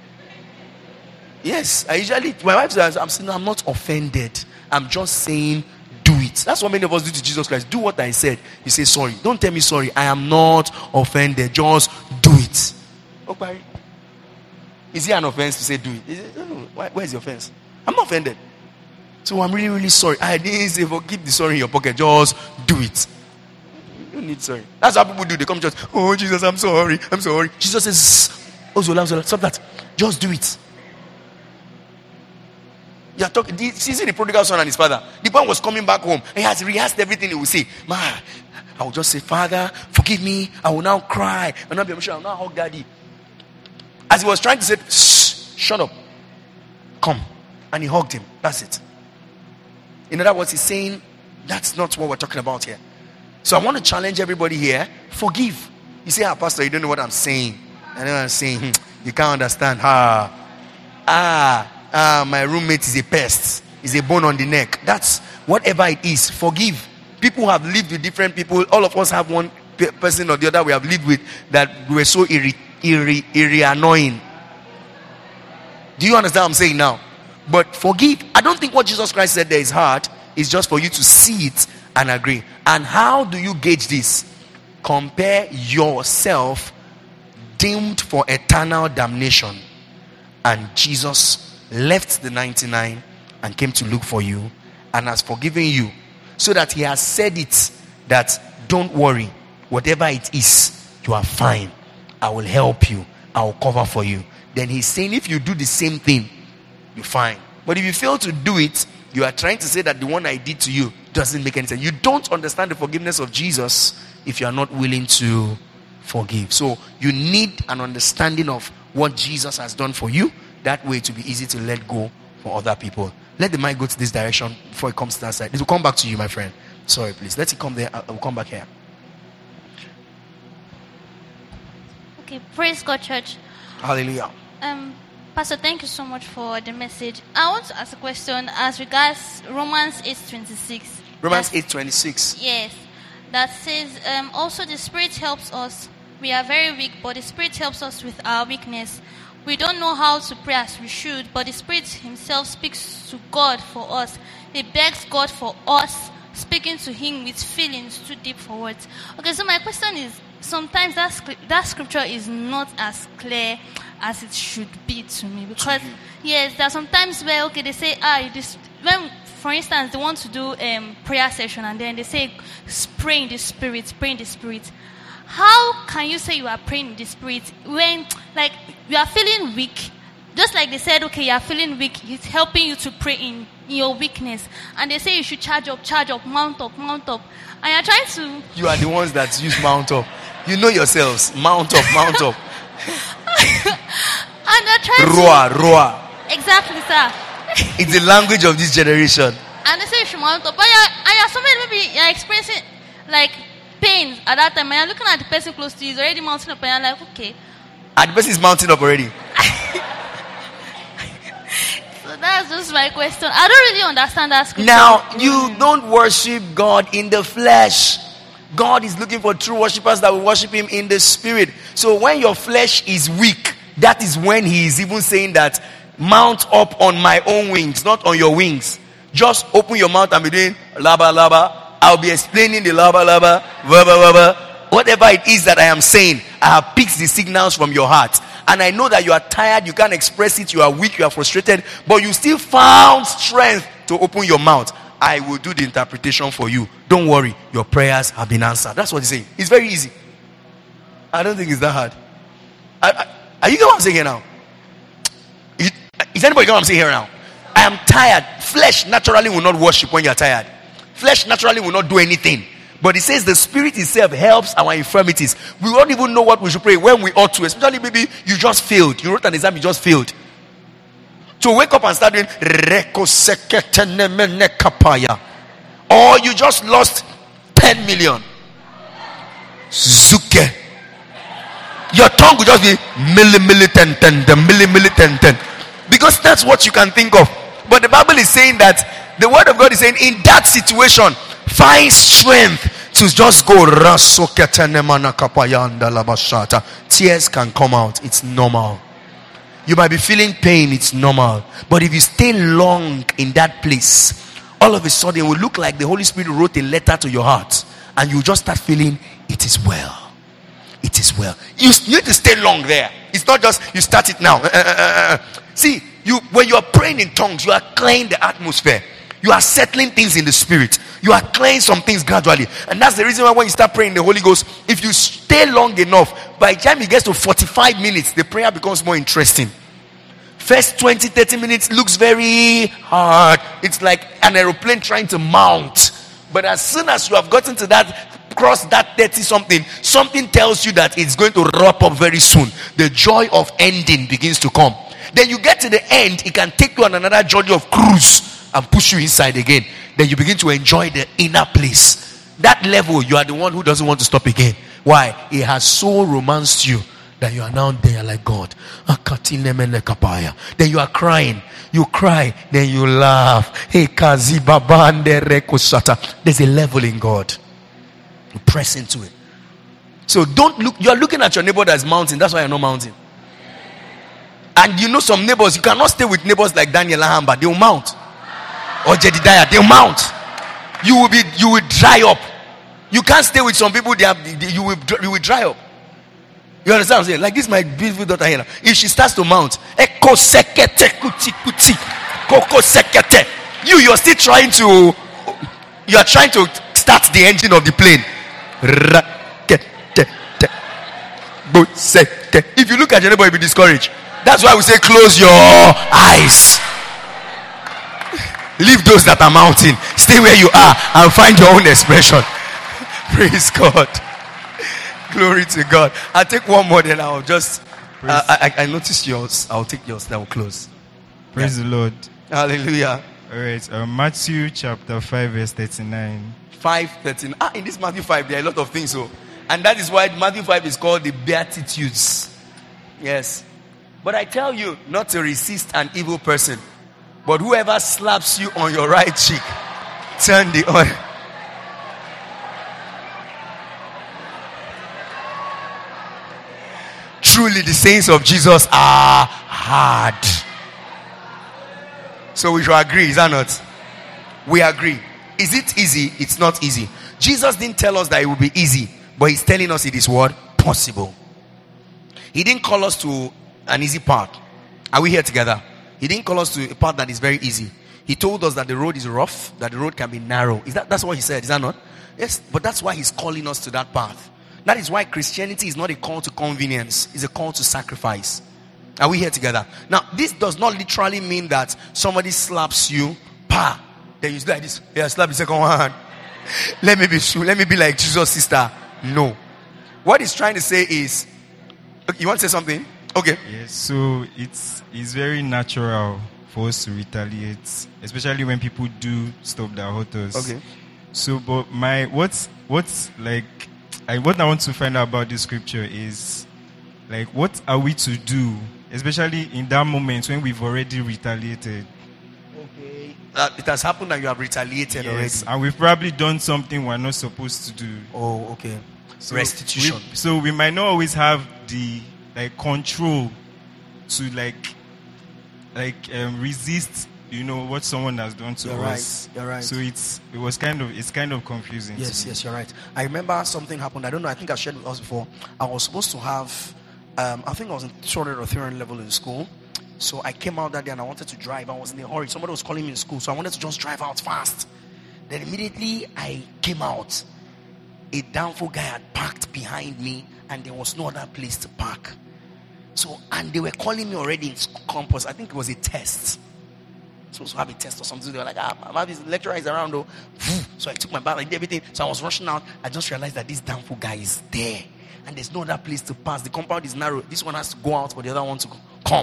Yes, I usually, my wife says, I'm saying, no, I'm not offended. I'm just saying, do it. That's what many of us do to Jesus Christ. Do what I said. You say, sorry. Don't tell me sorry. I am not offended. Just do it. Okay. Is it an offense to say do it? Is it no, no. Why, where's the offense? I'm not offended. So I'm really, really sorry. I didn't say, well, keep the sorry in your pocket. Just do it. You don't need sorry. That's how people do. They come to church. Oh, Jesus, I'm sorry. I'm sorry. Jesus says, oh, Zola, Zola, stop that. Just do it. You're talking. You see the prodigal son and his father. The boy was coming back home. He has rehearsed everything he would say. Man, I will just say, Father, forgive me. I will now cry. I will not be emotional. I will now hug daddy. As he was trying to say, shh, shut up. Come. And he hugged him. That's it. In other words, he's saying, that's not what we're talking about here. So I want to challenge everybody here. Forgive. You say, ah, Pastor, you don't know what I'm saying. I know what I'm saying. Hmm, you can't understand. Ah, ah, ah, my roommate is a pest. Is a bone on the neck. That's whatever it is. Forgive. People have lived with different people. All of us have one person or the other we have lived with that were so irri, irri, irri annoying. Do you understand what I'm saying now? But forgive. I don't think what Jesus Christ said there is hard. It's just for you to see it and agree. And how do you gauge this? Compare yourself doomed for eternal damnation, and Jesus left the ninety-nine and came to look for you and has forgiven you, so that he has said it that don't worry, whatever it is, you are fine. I will help you. I will cover for you. Then he's saying if you do the same thing, you're fine. But if you fail to do it, you are trying to say that the one I did to you doesn't make any sense. You don't understand the forgiveness of Jesus if you are not willing to forgive. So you need an understanding of what Jesus has done for you. That way it will be easy to let go for other people. Let the mic go to this direction before it comes to that side. It will come back to you, my friend. Sorry, please. Let it come there. I will come back here. Okay, praise God, church. Hallelujah. Um, Pastor, thank you so much for the message. I want to ask a question as regards Romans eight twenty-six. Romans eight twenty-six. Yes. That says, um, also the Spirit helps us. We are very weak, but the Spirit helps us with our weakness. We don't know how to pray as we should, but the Spirit himself speaks to God for us. He begs God for us, speaking to him with feelings too deep for words. Okay, so my question is, sometimes that, script, that scripture is not as clear as it should be to me. Because, yes, there are some times where, okay, they say, ah, this, when for instance, they want to do um, prayer session and then they say, pray in the spirit, pray in the spirit. How can you say you are praying in the spirit when, like, you are feeling weak? Just like they said, okay, you are feeling weak, it's helping you to pray in, in your weakness. And they say you should charge up, charge up, mount up, mount up. And you're trying to... You are the ones that use mount up. You know yourselves. Mount up, mount up. And they're trying roar, to... roar. Exactly, sir. It's the language of this generation. And they say you should mount up. But you're, and you're somebody, maybe you're experiencing, like, pain at that time. And you're looking at the person close to you, he's already mounting up. And you're like, okay. And the person is mounting up already. So that's just my question. I don't really understand that scripture. Now, you don't worship God in the flesh. God is looking for true worshippers that will worship Him in the spirit. So when your flesh is weak, that is when He is even saying that, mount up on my own wings, not on your wings. Just open your mouth and be doing laba laba. I'll be explaining the laba laba, waba waba. Whatever it is that I am saying, I have picked the signals from your heart. And I know that you are tired, you can't express it, you are weak, you are frustrated, but you still found strength to open your mouth. I will do the interpretation for you. Don't worry, your prayers have been answered. That's what he's saying. It's very easy. I don't think it's that hard. I, I, are you getting what I'm saying here now? Is, is anybody getting what I'm saying here now? I am tired. Flesh naturally will not worship when you are tired. Flesh naturally will not do anything. But it says the spirit itself helps our infirmities. We don't even know what we should pray when we ought to. Especially maybe you just failed. You wrote an exam, you just failed. So wake up and start doing or you just lost ten million. Zuke. Your tongue will just be milli milli ten ten the milli milli ten ten. Because that's what you can think of. But the Bible is saying that the word of God is saying in that situation, find strength to just go. Tears can come out. It's normal. You might be feeling pain. It's normal. But if you stay long in that place, all of a sudden it will look like the Holy Spirit wrote a letter to your heart. And you just start feeling it is well. It is well. You need to stay long there. It's not just you start it now. See, you when you are praying in tongues, you are clearing the atmosphere. You are settling things in the spirit. You are clearing some things gradually. And that's the reason why when you start praying in the Holy Ghost, if you stay long enough, by the time it gets to forty-five minutes, the prayer becomes more interesting. First twenty, thirty minutes looks very hard. It's like an aeroplane trying to mount. But as soon as you have gotten to that, cross that thirty something, something tells you that it's going to wrap up very soon. The joy of ending begins to come. Then you get to the end, it can take you on another journey of cruise and push you inside again. Then you begin to enjoy the inner place. That level, you are the one who doesn't want to stop again. Why? It has so romanced you that you are now there like God. Then you are crying. You cry, then you laugh. There's a level in God. You press into it. So don't look, you are looking at your neighbor that's mounting. That's why you're not mounting. And you know some neighbors, you cannot stay with neighbors like Daniel and Hamba. They will mount. Or Jedediah, they'll mount. You will be, you will dry up. You can't stay with some people, they have, they, you will you will dry up. You understand what I'm saying? Like this my beautiful daughter here. If she starts to mount, Eko sekete kuti kuti, koko sekete. You, you're still trying to, you are trying to start the engine of the plane. If you look at your neighbor, you'll be discouraged. That's why we say close your eyes. Leave those that are mounting. Stay where you are and find your own expression. Praise God. Glory to God. I'll take one more, then I'll just. Uh, I, I noticed yours. I'll take yours. Then we'll close. Praise yeah. the Lord. Hallelujah. All right. Uh, Matthew chapter five, verse thirty-nine. five thirteen. Ah, in this Matthew five, there are a lot of things. So, and that is why Matthew five is called the Beatitudes. Yes. But I tell you not to resist an evil person. But whoever slaps you on your right cheek, turn the other. Truly the sayings of Jesus are hard. So we should agree, is that not? We agree. Is it easy? It's not easy. Jesus didn't tell us that it would be easy, but he's telling us it is what? Possible. He didn't call us to an easy path. Are we here together? He didn't call us to a path that is very easy. He told us that the road is rough, that the road can be narrow. Is that that's what he said? Is that not? Yes, but that's why he's calling us to that path. That is why Christianity is not a call to convenience, it's a call to sacrifice. Are we here together? Now, this does not literally mean that somebody slaps you, pa, then you do like this. Yeah, slap the second one. Let me be true. Let me be like Jesus' sister. No. What he's trying to say is, you want to say something? Okay. Yes, so it's it's very natural for us to retaliate, especially when people do stuff that hurt us. Okay. So, but my what's what's like, I, what I want to find out about this scripture is, like, what are we to do, especially in that moment when we've already retaliated? Okay. Uh, it has happened that you have retaliated Yes, already. and we've probably done something we're not supposed to do. Oh, okay. So Restitution. we- so we might not always have the like control to like like um, resist, you know, what someone has done to You're us. right, you're right. So it's it was kind of it's kind of confusing. to Yes, me. yes, you're right. I remember something happened. I don't know. I think I shared with us before. I was supposed to have, um, I think I was in two hundred or three hundred level in school. So I came out that day and I wanted to drive. I was in a hurry. Somebody was calling me in school. So I wanted to just drive out fast. Then immediately I came out. A downfall guy had parked behind me and there was no other place to park. So, and they were calling me already in school campus. I think it was a test. Supposed to have a test or something. They were like, ah, I'm having this lecturer is around though. So I took my bag, I did everything. So I was rushing out. I just realized that this downfall guy is there. And there's no other place to pass. The compound is narrow. This one has to go out for the other one to come.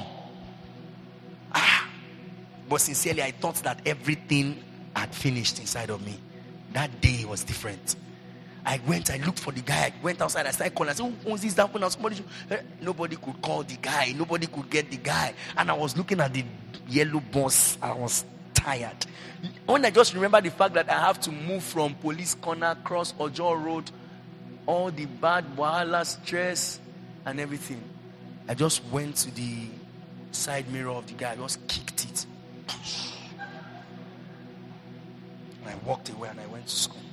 Ah. But sincerely, I thought that everything had finished inside of me. That day was different. I went, I looked for the guy. I went outside, I started calling. I said, who owns this downfall now? Somebody should... eh, Nobody could call the guy. Nobody could get the guy. And I was looking at the yellow bus. I was tired. When I just remember the fact that I have to move from Police Corner, cross Ojo Road, all the bad wahala, stress, and everything, I just went to the side mirror of the guy. I just kicked it. And I walked away and I went to school.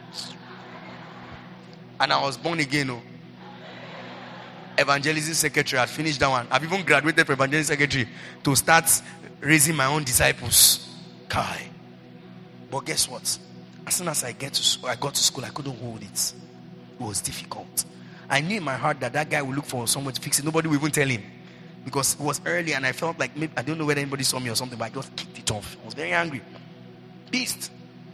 And I was born again. Oh. Evangelism secretary. I finished that one. I've even graduated from evangelism secretary to start raising my own disciples. Kai. But guess what? As soon as I get to school, I got to school, I couldn't hold it. It was difficult. I knew in my heart that that guy would look for someone to fix it. Nobody would even tell him. Because it was early and I felt like maybe, I don't know whether anybody saw me or something, but I just kicked it off. I was very angry. Beast.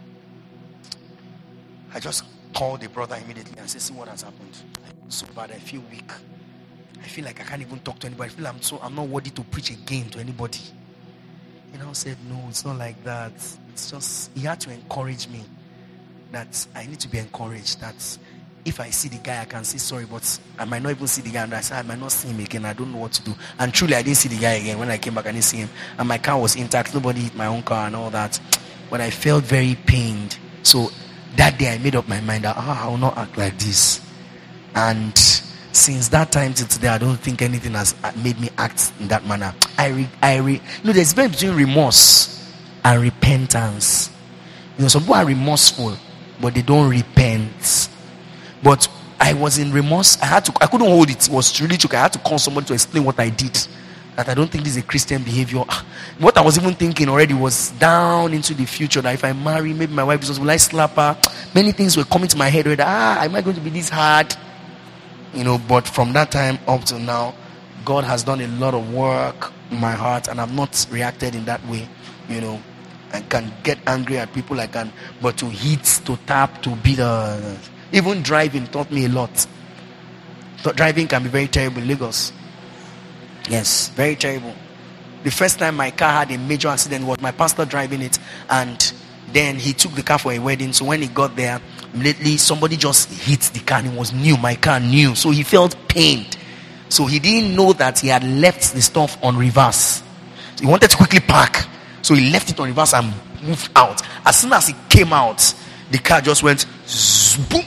I just called the brother immediately and said, see what has happened. It's so bad. I feel weak. I feel like I can't even talk to anybody. I feel I'm so I'm not worthy to preach again to anybody. You know, I said, no, it's not like that. It's just, he had to encourage me that I need to be encouraged. That if I see the guy, I can say sorry, but I might not even see the guy. And I said, I might not see him again. I don't know what to do. And truly, I didn't see the guy again. When I came back, I didn't see him. And my car was intact. Nobody hit my own car and all that. But I felt very pained. So that day, I made up my mind that oh, I will not act like this. And since that time till today, I don't think anything has made me act in that manner. I, re, I, re, you know, there's a difference between remorse and repentance. You know, some people are remorseful, but they don't repent. But I was in remorse. I had to. I couldn't hold it. It was really tricky. I had to call somebody to explain what I did. That I don't think this is a Christian behavior. What I was even thinking already was down into the future. That if I marry, maybe my wife is just, will I slap her? Many things were coming to my head. Already. Ah, am I going to be this hard? You know, but from that time up to now, God has done a lot of work in my heart, and I've not reacted in that way. You know, I can get angry at people, I can, but to hit, to tap, to beat, uh, even driving taught me a lot. So driving can be very terrible in Lagos. Yes, very terrible. The first time my car had a major accident was my pastor driving it, and then he took the car for a wedding. So when he got there, immediately somebody just hit the car, and it was new. My car new, so he felt pained. So he didn't know that he had left the stuff on reverse. So he wanted to quickly park, so he left it on reverse and moved out. As soon as he came out, the car just went zzz, boom.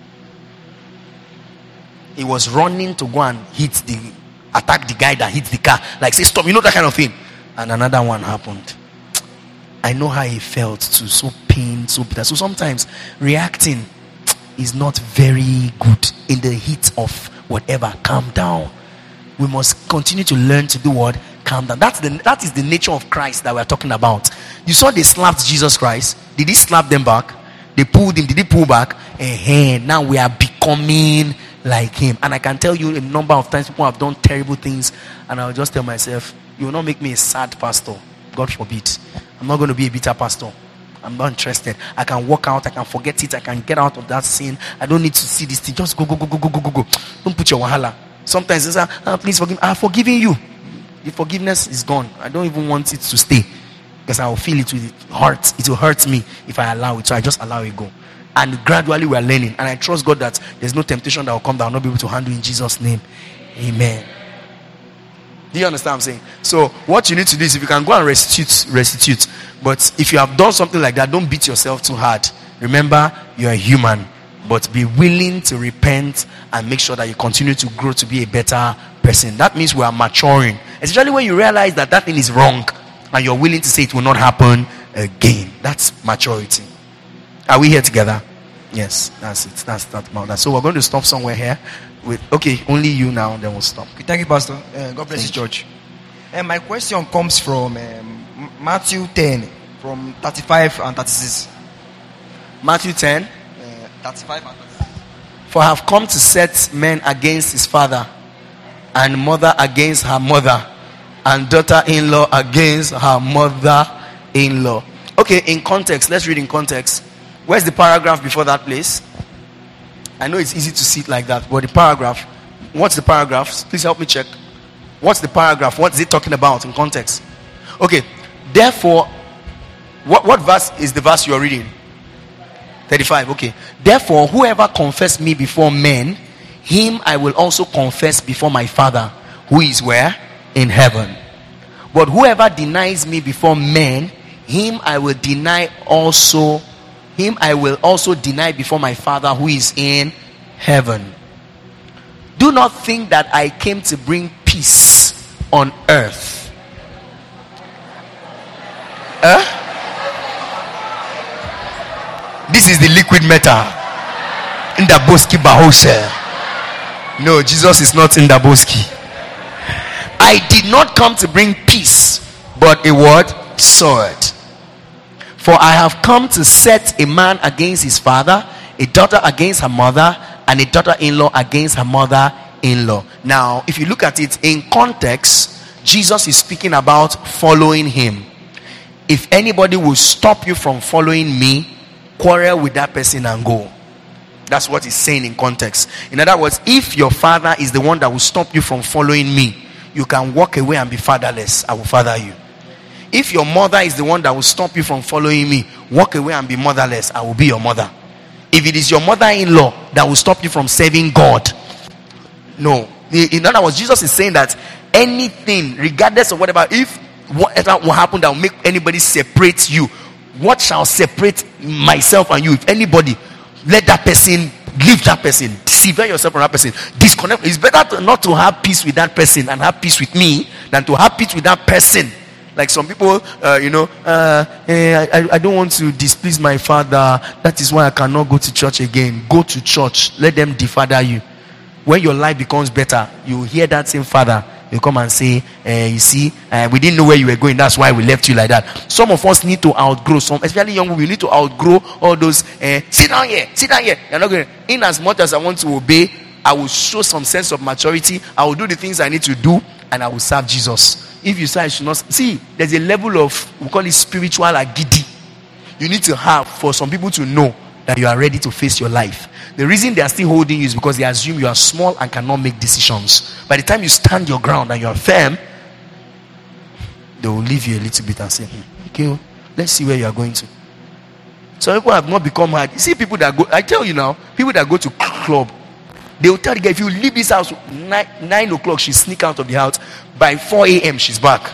He was running to go and hit the attack the guy that hit the car, like say stop, you know, that kind of thing. And another one happened. I know how he felt too, so pain, so bitter. So sometimes reacting is not very good in the heat of whatever. Calm down. We must continue to learn to do what? Calm down. That's the that is the nature of Christ that we're talking about. You saw they slapped Jesus Christ. Did he slap them back? They pulled him. Did he pull back? And now we are becoming like him. And I can tell you a number of times people have done terrible things, and I'll just tell myself, you will not make me a sad pastor. God forbid. I'm not going to be a bitter pastor. I'm not interested. I can walk out. I can forget it. I can get out of that sin. I don't need to see this thing. Just go, go, go, go, go, go, go, go. Don't put your wahala. Sometimes they say, oh, please forgive me. I'm forgiving you. The forgiveness is gone. I don't even want it to stay, because I will feel it will hurt. It will hurt me if I allow it. So I just allow it go. And gradually we are learning. And I trust God that there's no temptation that will come that I will not be able to handle in Jesus' name. Amen. Do you understand what I'm saying? So what you need to do is, if you can go and restitute, restitute. But if you have done something like that, don't beat yourself too hard. Remember, you are human. But be willing to repent and make sure that you continue to grow to be a better person. That means we are maturing. Especially when you realize that that thing is wrong and you're willing to say it will not happen again. That's maturity. Are we here together? Yes, that's it. That's that about that. So we're going to stop somewhere here. With okay, only you now, then we'll stop. Okay, thank you, Pastor. Uh, God bless you, church. And my question comes from um, Matthew ten, from thirty-five and thirty-six. Matthew ten, uh, thirty-five and thirty-six. For I have come to set man against his father, and mother against her mother, and daughter-in-law against her mother-in-law. Okay, in context, let's read in context. Where's the paragraph before that place? I know it's easy to see it like that, but the paragraph, what's the paragraph? Please help me check. What's the paragraph? What is it talking about in context? Okay, therefore, what, what verse is the verse you are reading? thirty-five, okay. Therefore, whoever confess me before men, him I will also confess before my Father, who is where? In heaven. But whoever denies me before men, him I will deny also Him I will also deny before my Father who is in heaven. Do not think that I came to bring peace on earth. Huh? This is the liquid metal. Ndaboski Bahose. No, Jesus is not Ndaboski. I did not come to bring peace, but a word, sword. For I have come to set a man against his father, a daughter against her mother, and a daughter-in-law against her mother-in-law. Now, if you look at it in context, Jesus is speaking about following him. If anybody will stop you from following me, quarrel with that person and go. That's what he's saying in context. In other words, if your father is the one that will stop you from following me, you can walk away and be fatherless. I will father you. If your mother is the one that will stop you from following me, walk away and be motherless. I will be your mother. If it is your mother-in-law that will stop you from serving God, no. In other words, Jesus is saying that anything, regardless of whatever, if whatever will happen that will make anybody separate you, what shall separate myself and you? If anybody, let that person, leave that person, sever yourself from that person, disconnect. It's better to, not to have peace with that person and have peace with me than to have peace with that person. Like some people, uh, you know, uh, eh, I, I don't want to displease my father. That is why I cannot go to church again. Go to church. Let them defather you. When your life becomes better, you hear that same father. You come and say, eh, you see, uh, we didn't know where you were going. That's why we left you like that. Some of us need to outgrow some, especially young people. We need to outgrow all those. Uh, sit down here. Sit down here. You're not going. In as much as I want to obey, I will show some sense of maturity. I will do the things I need to do, and I will serve Jesus. If you say I should not see, there's a level of, we call it spiritual agidi. You need to have for some people to know that you are ready to face your life. The reason they are still holding you is because they assume you are small and cannot make decisions. By the time you stand your ground and you are firm, they will leave you a little bit and say, hmm, okay, let's see where you are going to. Some people have not become hard. You see people that go, I tell you now, people that go to club, they will tell the guy, if you leave this house nine, nine o'clock, she sneak out of the house. By four a.m. she's back.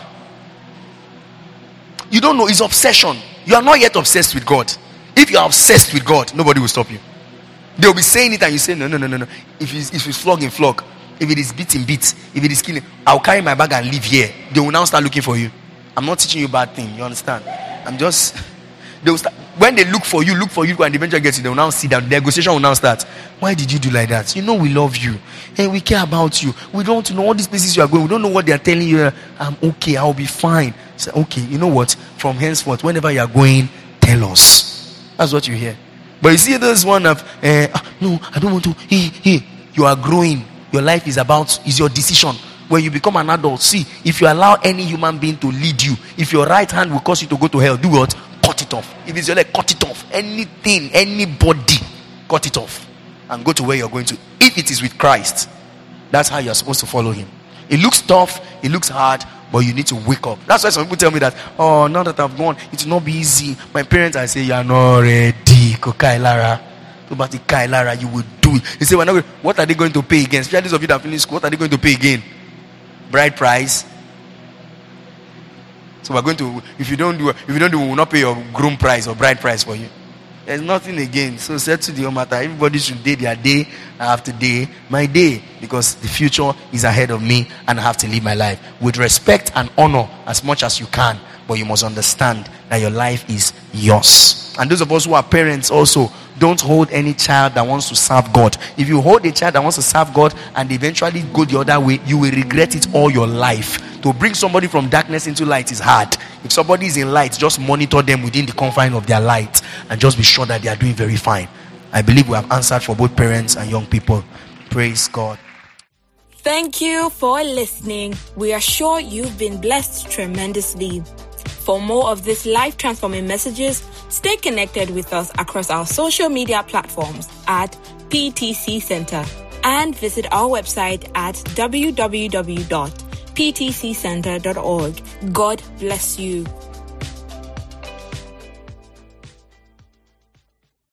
You don't know, it's obsession. You are not yet obsessed with God. If you are obsessed with God, nobody will stop you. They will be saying it and you say, no, no, no, no, no. If it's, if it's flogging, flog. If it is beating, beat. If it is killing, I'll carry my bag and leave here. They will now start looking for you. I'm not teaching you bad thing. You understand? I'm just, they will start. when they look for you, look for you, and eventually get you, they will now sit down. The negotiation will now start. Why did you do like that? You know we love you, and we care about you. We don't know all these places you are going. We don't know what they are telling you. I'm okay. I'll be fine. Say, okay, you know what? From henceforth, whenever you are going, tell us. That's what you hear. But you see, there's one of uh, no, I don't want to. Hey, hey, you are growing. Your life is about is your decision. When you become an adult, see, if you allow any human being to lead you, if your right hand will cause you to go to hell, do what? Cut it off. If it's your leg, cut it off. Anything, anybody, cut it off and go to where you're going to. If it is with Christ, that's how you're supposed to follow him. It looks tough, it looks hard, but you need to wake up. That's why some people tell me that, oh, now that I've gone, it will not be easy. My parents, I say, you are not ready. Kokai Lara. About the Kai Lara, you will do it. They say, we're not going, what are they going to pay again? Especially those of you that finish school, what are they going to pay again? Bride price. So we're going to, if you don't do, if you don't do, we will not pay your groom price or bride price for you. There's nothing again. So set to the matter. Everybody should day their day after day, my day, because the future is ahead of me and I have to live my life with respect and honor as much as you can. But you must understand that your life is yours. And those of us who are parents also, don't hold any child that wants to serve God. If you hold a child that wants to serve God and eventually go the other way, you will regret it all your life. To bring somebody from darkness into light is hard. If somebody is in light, just monitor them within the confines of their light and just be sure that they are doing very fine. I believe we have answered for both parents and young people. Praise God. Thank you for listening. We are sure you've been blessed tremendously. For more of these life-transforming messages, stay connected with us across our social media platforms at P T C Center and visit our website at w w w dot p t c center dot org. God bless you.